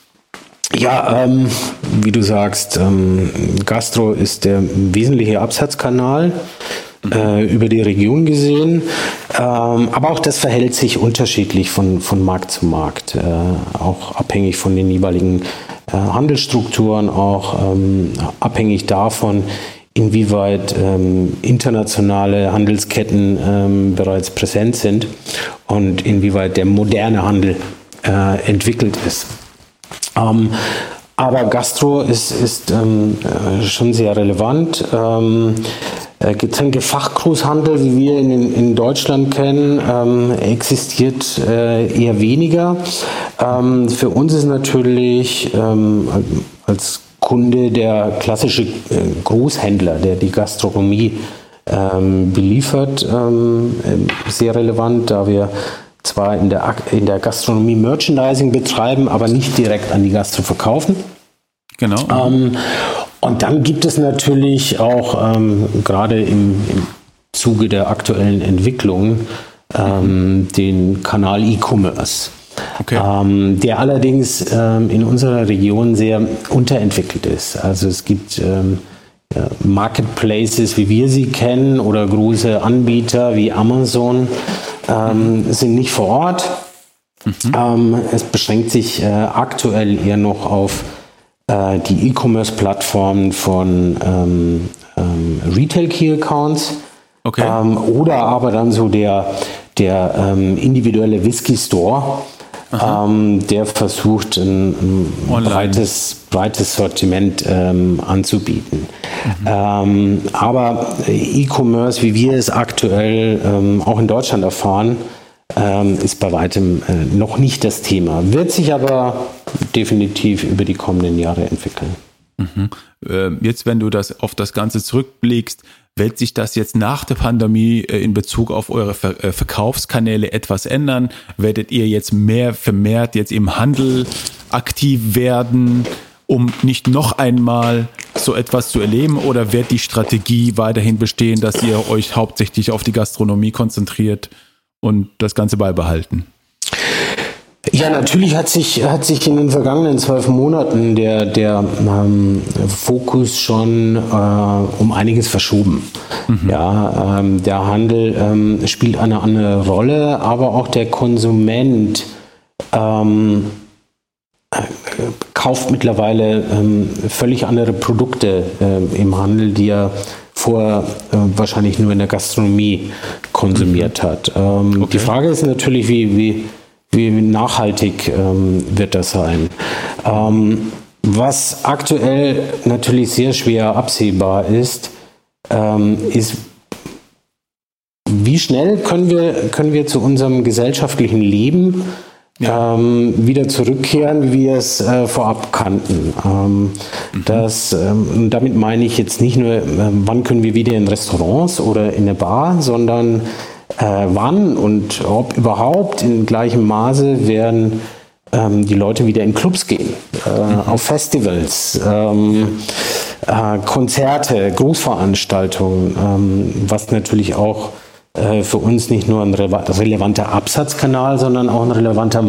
Ja, ähm, wie du sagst, ähm, Gastro ist der wesentliche Absatzkanal. Äh, über die Region gesehen. Ähm, aber auch das verhält sich unterschiedlich von, von Markt zu Markt, äh, auch abhängig von den jeweiligen äh, Handelsstrukturen, auch ähm, abhängig davon, inwieweit ähm, internationale Handelsketten ähm, bereits präsent sind und inwieweit der moderne Handel äh, entwickelt ist. Ähm, aber Gastro ist, ist ähm, äh, schon sehr relevant. Ähm, Getränkefachgroßhandel, wie wir ihn in Deutschland kennen, ähm, existiert äh, eher weniger. Ähm, für uns ist natürlich ähm, als Kunde der klassische äh, Großhändler, der die Gastronomie ähm, beliefert, ähm, sehr relevant, da wir zwar in der, in der Gastronomie Merchandising betreiben, aber nicht direkt an die Gastro verkaufen. Genau. Ähm, Und dann gibt es natürlich auch ähm, gerade im, im Zuge der aktuellen Entwicklung ähm, den Kanal E-Commerce, okay. ähm, der allerdings ähm, in unserer Region sehr unterentwickelt ist. Also es gibt ähm, ja, Marketplaces, wie wir sie kennen, oder große Anbieter wie Amazon ähm, mhm. sind nicht vor Ort. Mhm. Ähm, es beschränkt sich äh, aktuell eher noch auf die E-Commerce-Plattformen von ähm, ähm, Retail-Key-Accounts, okay. ähm, oder aber dann so der, der ähm, individuelle Whisky-Store, ähm, der versucht, ein, ein breites, breites Sortiment ähm, anzubieten. Mhm. Ähm, aber E-Commerce, wie wir es aktuell ähm, auch in Deutschland erfahren, ähm, ist bei weitem äh, noch nicht das Thema. Wird sich aber definitiv über die kommenden Jahre entwickeln. Mhm. Äh, jetzt, wenn du das auf das Ganze zurückblickst, wird sich das jetzt nach der Pandemie äh, in Bezug auf eure Ver- äh, Verkaufskanäle etwas ändern? Werdet ihr jetzt mehr vermehrt jetzt im Handel aktiv werden, um nicht noch einmal so etwas zu erleben? Oder wird die Strategie weiterhin bestehen, dass ihr euch hauptsächlich auf die Gastronomie konzentriert und das Ganze beibehalten? Ja, natürlich hat sich, hat sich in den vergangenen zwölf Monaten der, der ähm, Fokus schon äh, um einiges verschoben. Mhm. Ja, ähm, der Handel ähm, spielt eine andere Rolle, aber auch der Konsument ähm, äh, kauft mittlerweile ähm, völlig andere Produkte äh, im Handel, die er vorher äh, wahrscheinlich nur in der Gastronomie konsumiert mhm. hat. Ähm, okay. Die Frage ist natürlich, wie, wie Wie nachhaltig ähm, wird das sein? Ähm, was aktuell natürlich sehr schwer absehbar ist, ähm, ist, wie schnell können wir, können wir zu unserem gesellschaftlichen Leben ja. ähm, wieder zurückkehren, wie wir es äh, vorab kannten. Ähm, mhm. das, ähm, damit meine ich jetzt nicht nur, äh, wann können wir wieder in Restaurants oder in eine Bar, sondern äh, wann und ob überhaupt in gleichem Maße werden ähm, die Leute wieder in Clubs gehen, äh, mhm. auf Festivals, ähm, äh, Konzerte, Großveranstaltungen, ähm, was natürlich auch für uns nicht nur ein relevanter Absatzkanal, sondern auch ein relevanter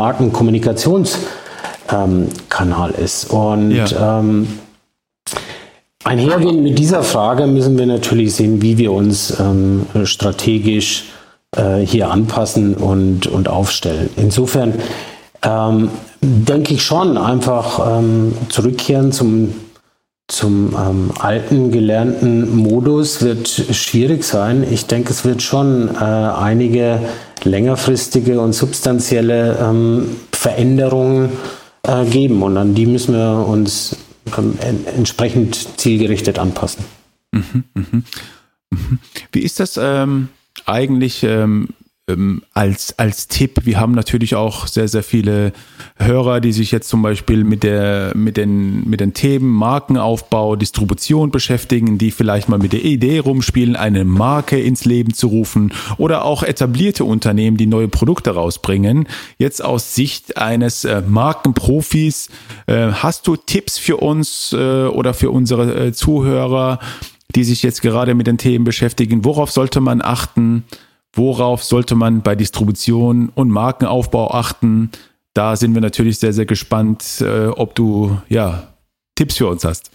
Markenkommunikationskanal ist. Und ja. ähm, einhergehend mit dieser Frage müssen wir natürlich sehen, wie wir uns ähm, strategisch äh, hier anpassen und, und aufstellen. Insofern ähm, denke ich schon, einfach ähm, zurückkehren zum Zum ähm, alten, gelernten Modus wird schwierig sein. Ich denke, es wird schon äh, einige längerfristige und substanzielle ähm, Veränderungen äh, geben. Und an die müssen wir uns ähm, en- entsprechend zielgerichtet anpassen. Mhm, mhm, mhm. Wie ist das ähm, eigentlich ähm, ähm, als, als Tipp? Wir haben natürlich auch sehr, sehr viele Hörer, die sich jetzt zum Beispiel mit der, mit den, mit den Themen Markenaufbau, Distribution beschäftigen, die vielleicht mal mit der Idee rumspielen, eine Marke ins Leben zu rufen, oder auch etablierte Unternehmen, die neue Produkte rausbringen. Jetzt aus Sicht eines äh, Markenprofis, äh, hast du Tipps für uns äh, oder für unsere äh, Zuhörer, die sich jetzt gerade mit den Themen beschäftigen? Worauf sollte man achten? Worauf sollte man bei Distribution und Markenaufbau achten? Da sind wir natürlich sehr, sehr gespannt, äh, ob du ja Tipps für uns hast.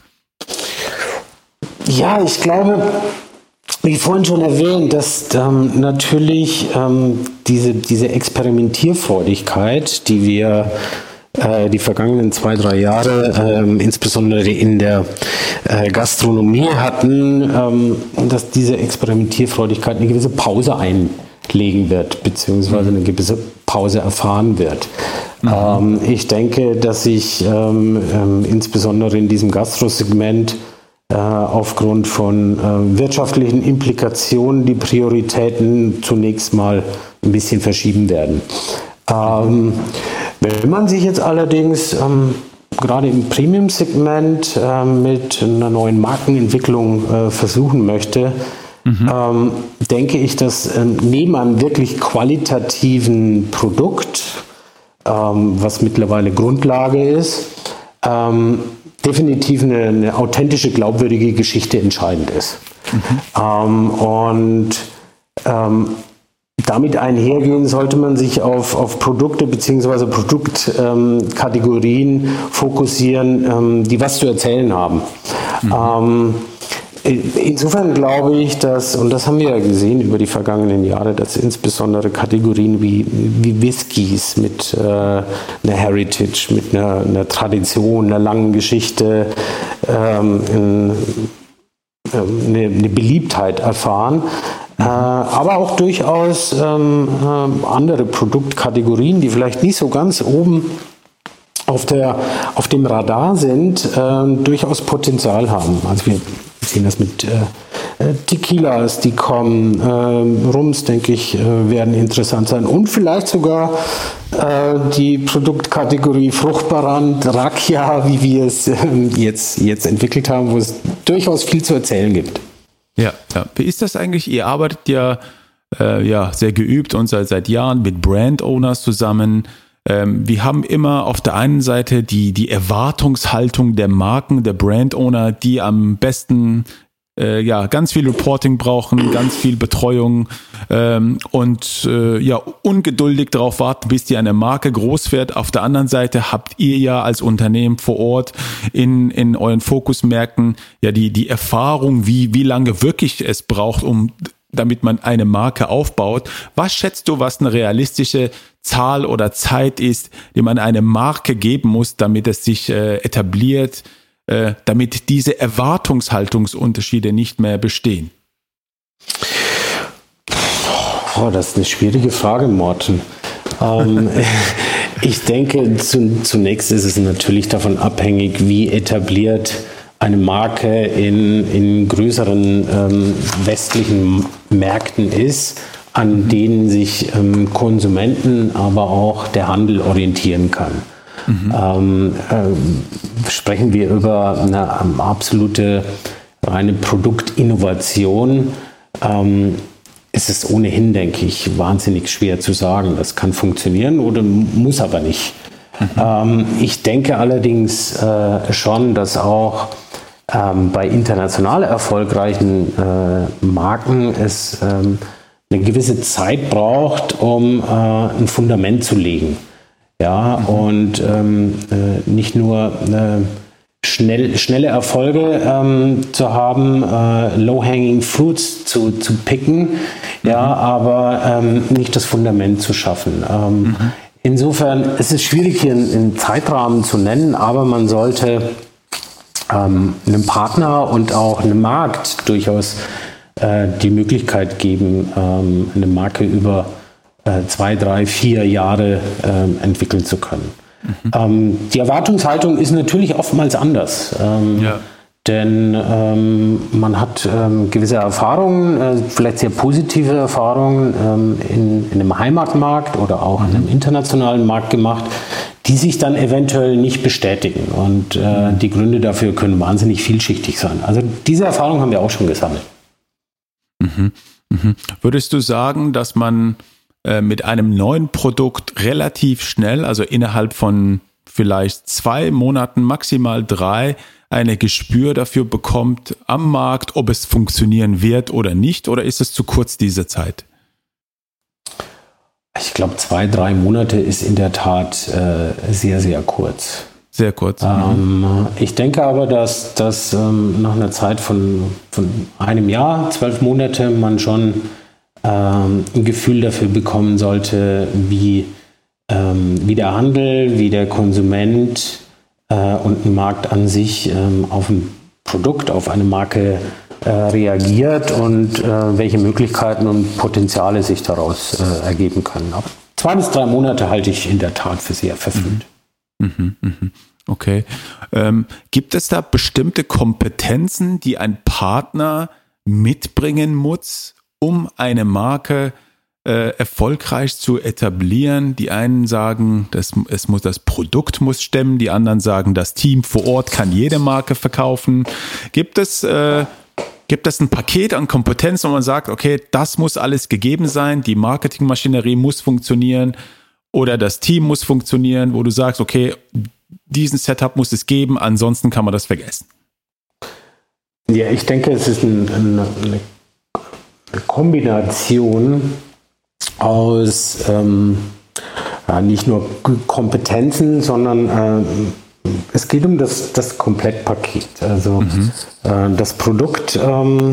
Ja, ich glaube, wie vorhin schon erwähnt, dass ähm, natürlich ähm, diese, diese Experimentierfreudigkeit, die wir äh, die vergangenen zwei, drei Jahre ähm, insbesondere in der äh, Gastronomie hatten, ähm, dass diese Experimentierfreudigkeit eine gewisse Pause einlegen wird, beziehungsweise eine gewisse Pause erfahren wird. Mhm. Ähm, ich denke, dass sich ähm, ähm, insbesondere in diesem Gastrosegment äh, aufgrund von äh, wirtschaftlichen Implikationen die Prioritäten zunächst mal ein bisschen verschieben werden. Ähm, wenn man sich jetzt allerdings ähm, gerade im Premium-Segment äh, mit einer neuen Markenentwicklung äh, versuchen möchte, Mhm. Ähm, denke ich, dass ähm, neben einem wirklich qualitativen Produkt, ähm, was mittlerweile Grundlage ist, ähm, definitiv eine, eine authentische, glaubwürdige Geschichte entscheidend ist. Mhm. Ähm, und ähm, damit einhergehen sollte man sich auf, auf Produkte bzw. Produktkategorien ähm, fokussieren, ähm, die was zu erzählen haben. Mhm. Ähm, Insofern glaube ich, dass, und das haben wir ja gesehen über die vergangenen Jahre, dass insbesondere Kategorien wie, wie Whiskys mit äh, einer Heritage, mit einer, einer Tradition, einer langen Geschichte ähm, in, äh, eine, eine Beliebtheit erfahren. Äh, aber auch durchaus ähm, äh, andere Produktkategorien, die vielleicht nicht so ganz oben auf, der, auf dem Radar sind, äh, durchaus Potenzial haben. Also wir sehen das mit äh, Tequilas, die kommen, äh, Rums, denke ich, äh, werden interessant sein. Und vielleicht sogar äh, die Produktkategorie Fruchtbarand, Rakia, wie wir es äh, jetzt, jetzt entwickelt haben, wo es durchaus viel zu erzählen gibt. Ja, ja. Wie ist das eigentlich? Ihr arbeitet ja, äh, ja sehr geübt und seit, seit Jahren mit Brand-Owners zusammen. Ähm, wir haben immer auf der einen Seite die, die Erwartungshaltung der Marken, der Brand-Owner, die am besten äh, ja ganz viel Reporting brauchen, ganz viel Betreuung ähm, und äh, ja ungeduldig darauf warten, bis die eine Marke groß wird. Auf der anderen Seite habt ihr ja als Unternehmen vor Ort in, in euren Fokusmärkten ja die, die Erfahrung, wie, wie lange wirklich es braucht, um damit man eine Marke aufbaut. Was schätzt du, was eine realistische Zahl oder Zeit ist, die man einer Marke geben muss, damit es sich äh, etabliert, äh, damit diese Erwartungshaltungsunterschiede nicht mehr bestehen? Oh, das ist eine schwierige Frage, Morten. Ähm, ich denke, zu, zunächst ist es natürlich davon abhängig, wie etabliert eine Marke in, in größeren ähm, westlichen Märkten ist. an mhm. denen sich ähm, Konsumenten, aber auch der Handel orientieren kann. Mhm. Ähm, äh, sprechen wir über eine ähm, absolute reine Produktinnovation, ähm, ist es ohnehin, denke ich, wahnsinnig schwer zu sagen. Das kann funktionieren oder muss aber nicht. Mhm. Ähm, ich denke allerdings äh, schon, dass auch ähm, bei international erfolgreichen äh, Marken es ähm, eine gewisse Zeit braucht, um äh, ein Fundament zu legen. Ja, mhm. und ähm, äh, nicht nur äh, schnell, schnelle Erfolge ähm, zu haben, äh, low-hanging fruits zu, zu picken, mhm. ja, aber ähm, nicht das Fundament zu schaffen. Ähm, mhm. Insofern ist es schwierig, hier einen, einen Zeitrahmen zu nennen, aber man sollte ähm, einem Partner und auch einem Markt durchaus äh, die Möglichkeit geben, ähm, eine Marke über zwei, drei, vier Jahre ähm, entwickeln zu können. Mhm. Ähm, die Erwartungshaltung ist natürlich oftmals anders. Ähm, ja. Denn ähm, man hat ähm, gewisse Erfahrungen, äh, vielleicht sehr positive Erfahrungen ähm, in, in einem Heimatmarkt oder auch mhm. in einem internationalen Markt gemacht, die sich dann eventuell nicht bestätigen. Und äh, mhm. die Gründe dafür können wahnsinnig vielschichtig sein. Also diese Erfahrung haben wir auch schon gesammelt. Mhm. Mhm. Würdest du sagen, dass man mit einem neuen Produkt relativ schnell, also innerhalb von vielleicht zwei Monaten, maximal drei, ein Gespür dafür bekommt am Markt, ob es funktionieren wird oder nicht? Oder ist es zu kurz, diese Zeit? Ich glaube, zwei, drei Monate ist in der Tat äh, sehr, sehr kurz. Sehr kurz. Ähm, mhm. Ich denke aber, dass, dass ähm, nach einer Zeit von, von einem Jahr, zwölf Monate, man schon ein Gefühl dafür bekommen sollte, wie, ähm, wie der Handel, wie der Konsument äh, und ein Markt an sich ähm, auf ein Produkt, auf eine Marke äh, reagiert und äh, welche Möglichkeiten und Potenziale sich daraus äh, ergeben können. Aber zwei bis drei Monate halte ich in der Tat für sehr verfrüht. Mhm, mhm. Okay. Ähm, gibt es da bestimmte Kompetenzen, die ein Partner mitbringen muss, um eine Marke äh, erfolgreich zu etablieren? Die einen sagen, das, es muss, das Produkt muss stemmen, die anderen sagen, das Team vor Ort kann jede Marke verkaufen. Gibt es, äh, gibt es ein Paket an Kompetenzen, wo man sagt, okay, das muss alles gegeben sein, die Marketingmaschinerie muss funktionieren oder das Team muss funktionieren, wo du sagst, okay, diesen Setup muss es geben, ansonsten kann man das vergessen? Ja, ich denke, es ist ein, ein, eine Kombination aus ähm, ja, nicht nur Kompetenzen, sondern äh, es geht um das, das Komplettpaket. Also mhm. äh, das Produkt ähm,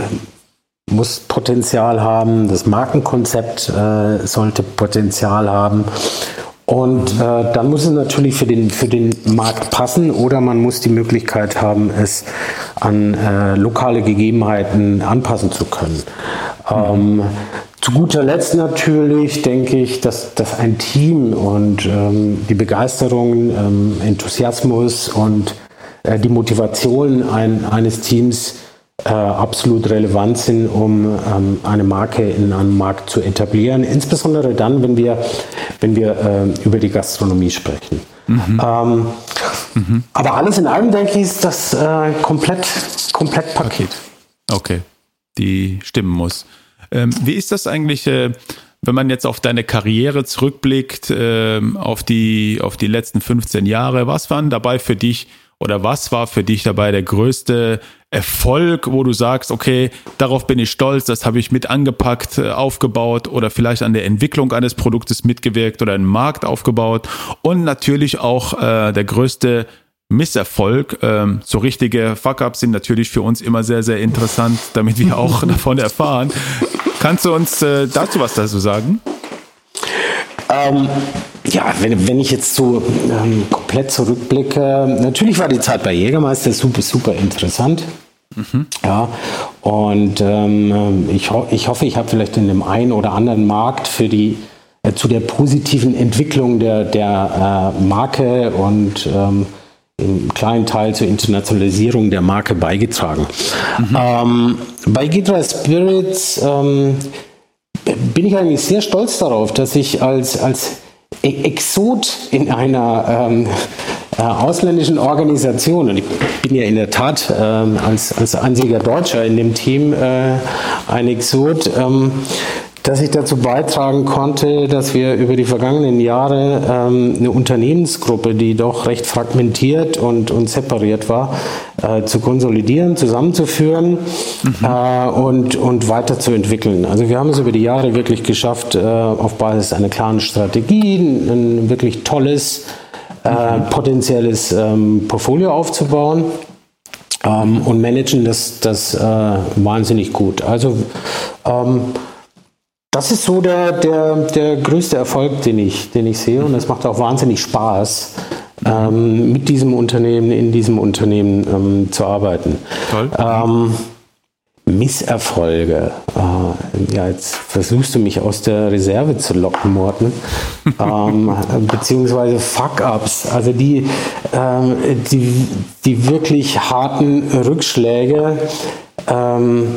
muss Potenzial haben, das Markenkonzept äh, sollte Potenzial haben. Und äh, dann muss es natürlich für den, für den Markt passen oder man muss die Möglichkeit haben, es an äh, lokale Gegebenheiten anpassen zu können. Ähm, zu guter Letzt natürlich denke ich, dass, dass ein Team und ähm, die Begeisterung, ähm, Enthusiasmus und äh, die Motivation ein, eines Teams äh, absolut relevant sind, um ähm, eine Marke in einem Markt zu etablieren. Insbesondere dann, wenn wir, wenn wir äh, über die Gastronomie sprechen. Mhm. Ähm, mhm. Aber alles in allem, denke ich, ist das äh, komplett, komplett Paket. Okay, die stimmen muss. Ähm, wie ist das eigentlich, äh, wenn man jetzt auf deine Karriere zurückblickt, äh, auf die, auf die letzten fünfzehn Jahre? Was waren dabei für dich oder was war für dich dabei der größte Erfolg, wo du sagst, okay, darauf bin ich stolz, das habe ich mit angepackt, äh, aufgebaut oder vielleicht an der Entwicklung eines Produktes mitgewirkt oder einen Markt aufgebaut und natürlich auch äh, der größte Misserfolg. Ähm, so richtige Fuck-Ups sind natürlich für uns immer sehr, sehr interessant, damit wir auch davon erfahren. Kannst du uns äh, dazu was dazu sagen? Ähm, ja, wenn, wenn ich jetzt so ähm, komplett zurückblicke, natürlich war die Zeit bei Jägermeister super, super interessant. Mhm. Ja, und ähm, ich, ho- ich hoffe, ich habe vielleicht in dem einen oder anderen Markt für die äh, zu der positiven Entwicklung der, der äh, Marke und ähm, im kleinen Teil zur Internationalisierung der Marke beigetragen. Mhm. Ähm, bei G drei Spirits ähm, bin ich eigentlich sehr stolz darauf, dass ich als, als Exot in einer ähm, äh, ausländischen Organisation, und ich bin ja in der Tat ähm, als, als einziger Deutscher in dem Team äh, ein Exot, ähm, dass ich dazu beitragen konnte, dass wir über die vergangenen Jahre ähm, eine Unternehmensgruppe, die doch recht fragmentiert und, und separiert war, äh, zu konsolidieren, zusammenzuführen mhm. äh, und, und weiterzuentwickeln. Also wir haben es über die Jahre wirklich geschafft, äh, auf Basis einer klaren Strategie ein, ein wirklich tolles, äh, potenzielles ähm, Portfolio aufzubauen. Ähm, und managen das, das äh, wahnsinnig gut. Also ähm, das ist so der, der, der größte Erfolg, den ich, den ich sehe, und es macht auch wahnsinnig Spaß, ähm, mit diesem Unternehmen, in diesem Unternehmen ähm, zu arbeiten. Toll. Ähm, Misserfolge. Äh, ja, jetzt versuchst du mich aus der Reserve zu locken, Morten. ähm, beziehungsweise Fuck-Ups, also die, ähm, die, die wirklich harten Rückschläge. Ähm,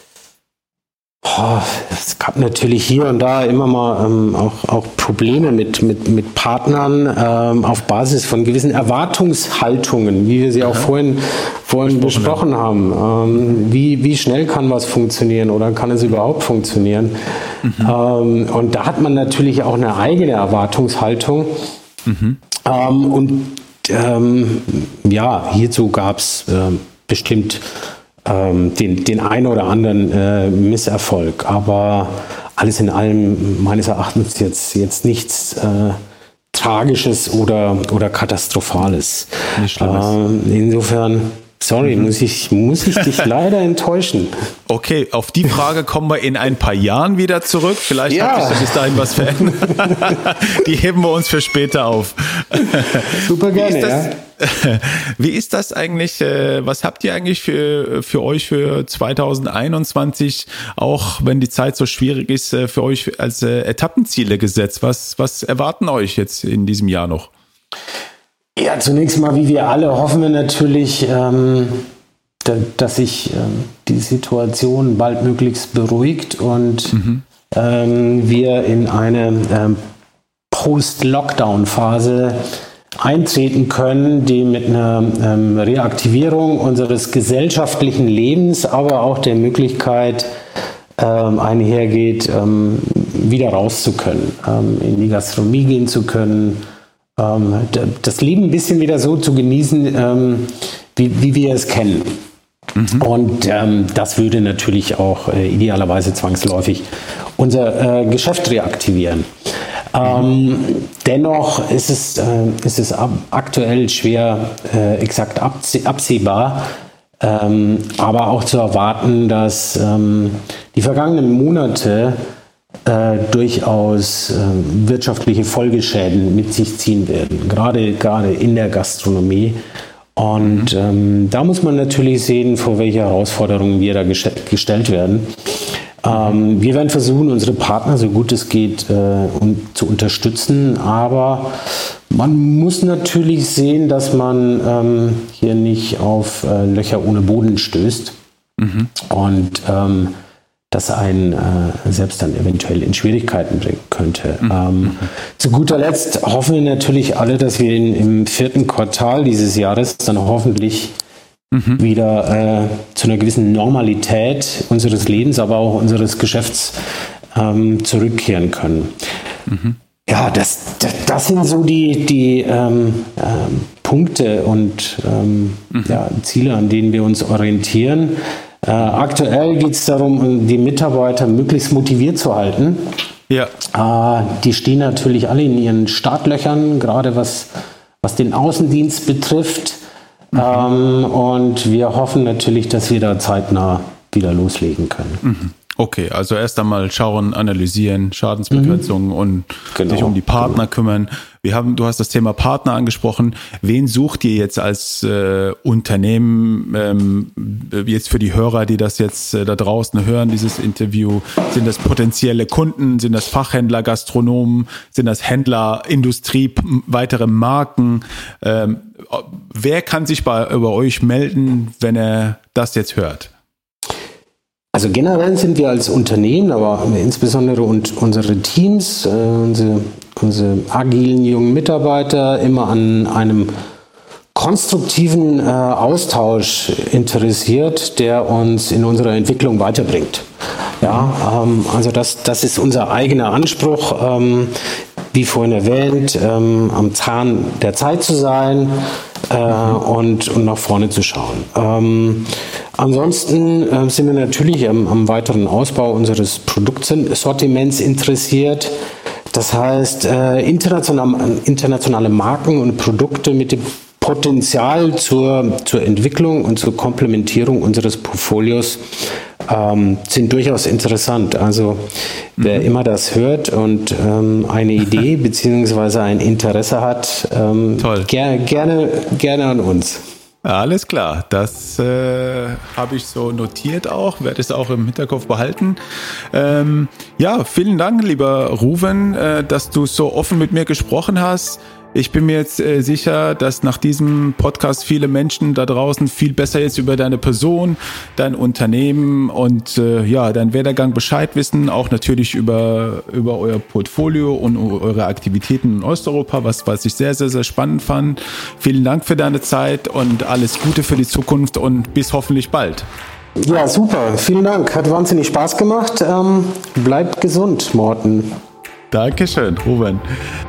Oh, es gab natürlich hier und da immer mal ähm, auch, auch Probleme mit, mit, mit Partnern ähm, auf Basis von gewissen Erwartungshaltungen, wie wir sie auch Aha. vorhin, vorhin besprochen, besprochen haben. Ähm, wie, wie schnell kann was funktionieren oder kann es überhaupt funktionieren? Mhm. Ähm, und da hat man natürlich auch eine eigene Erwartungshaltung. Mhm. Ähm, und ähm, ja, hierzu gab es ähm, bestimmt Den, den einen oder anderen äh, Misserfolg, aber alles in allem meines Erachtens jetzt, jetzt nichts äh, Tragisches oder, oder Katastrophales. Nicht Schlimmes. Äh, insofern, sorry, mhm. muss ich, muss ich dich leider enttäuschen. Okay, auf die Frage kommen wir in ein paar Jahren wieder zurück. Vielleicht ja. hat sich bis dahin was verändert. Die heben wir uns für später auf. Super gerne, ja. Wie ist das eigentlich, was habt ihr eigentlich für, für euch für zwanzig einundzwanzig, auch wenn die Zeit so schwierig ist, für euch als Etappenziele gesetzt? Was, was erwarten euch jetzt in diesem Jahr noch? Ja, zunächst mal, wie wir alle, hoffen wir natürlich, ähm, da, dass sich ähm, die Situation baldmöglichst beruhigt und mhm. ähm, wir in eine ähm, Post-Lockdown-Phase eintreten können, die mit einer ähm, Reaktivierung unseres gesellschaftlichen Lebens, aber auch der Möglichkeit ähm, einhergeht, ähm, wieder raus zu können, ähm, in die Gastronomie gehen zu können, ähm, das Leben ein bisschen wieder so zu genießen, ähm, wie, wie wir es kennen. Mhm. Und ähm, das würde natürlich auch äh, idealerweise zwangsläufig unser äh, Geschäft reaktivieren. Ähm, dennoch ist es, äh, ist es ab, aktuell schwer äh, exakt abseh- absehbar, ähm, aber auch zu erwarten, dass ähm, die vergangenen Monate äh, durchaus äh, wirtschaftliche Folgeschäden mit sich ziehen werden, gerade, gerade in der Gastronomie. Und ähm, da muss man natürlich sehen, vor welche Herausforderungen wir da gest- gestellt werden. Ähm, wir werden versuchen, unsere Partner so gut es geht äh, um, zu unterstützen, aber man muss natürlich sehen, dass man ähm, hier nicht auf äh, Löcher ohne Boden stößt mhm. und ähm, das einen äh, selbst dann eventuell in Schwierigkeiten bringen könnte. Mhm. Ähm, zu guter Letzt hoffen wir natürlich alle, dass wir in, im vierten Quartal dieses Jahres dann hoffentlich Mhm. wieder äh, zu einer gewissen Normalität unseres Lebens, aber auch unseres Geschäfts ähm, zurückkehren können. Mhm. Ja, das, das, das sind so die, die ähm, ähm, Punkte und ähm, mhm. ja, Ziele, an denen wir uns orientieren. Äh, aktuell geht es darum, die Mitarbeiter möglichst motiviert zu halten. Ja. Äh, die stehen natürlich alle in ihren Startlöchern, gerade was, was den Außendienst betrifft. Mhm. Ähm, und wir hoffen natürlich, dass wir da zeitnah wieder loslegen können. Mhm. Okay, also erst einmal schauen, analysieren, Schadensbegrenzung mhm. und genau, sich um die Partner genau. kümmern. Wir haben, du hast das Thema Partner angesprochen. Wen sucht ihr jetzt als äh, Unternehmen, ähm, jetzt für die Hörer, die das jetzt äh, da draußen hören, dieses Interview? Sind das potenzielle Kunden? Sind das Fachhändler, Gastronomen? Sind das Händler, Industrie, weitere Marken? Ähm, wer kann sich bei, über euch melden, wenn er das jetzt hört? Also generell sind wir als Unternehmen, aber insbesondere und unsere Teams, äh, unsere, unsere agilen jungen Mitarbeiter immer an einem konstruktiven äh, Austausch interessiert, der uns in unserer Entwicklung weiterbringt. Ja, ähm, also das, das ist unser eigener Anspruch, ähm, wie vorhin erwähnt, ähm, am Zahn der Zeit zu sein äh, und, und nach vorne zu schauen. Ähm, ansonsten äh, sind wir natürlich am, am weiteren Ausbau unseres Produktsortiments interessiert. Das heißt, äh, international, internationale Marken und Produkte mit dem Potenzial zur, zur Entwicklung und zur Komplementierung unseres Portfolios ähm, sind durchaus interessant. Also wer mhm. immer das hört und ähm, eine Idee bzw. ein Interesse hat, ähm, ger- gerne, gerne an uns. Alles klar, das äh, habe ich so notiert auch, werde es auch im Hinterkopf behalten. Ähm, ja, vielen Dank, lieber Ruven, äh, dass du so offen mit mir gesprochen hast. Ich bin mir jetzt äh, sicher, dass nach diesem Podcast viele Menschen da draußen viel besser jetzt über deine Person, dein Unternehmen und äh, ja, deinen Werdegang Bescheid wissen, auch natürlich über, über euer Portfolio und eure Aktivitäten in Osteuropa, was, was ich sehr, sehr, sehr spannend fand. Vielen Dank für deine Zeit und alles Gute für die Zukunft und bis hoffentlich bald. Ja, super. Vielen Dank. Hat wahnsinnig Spaß gemacht. Ähm, bleibt gesund, Morten. Dankeschön, Ruben.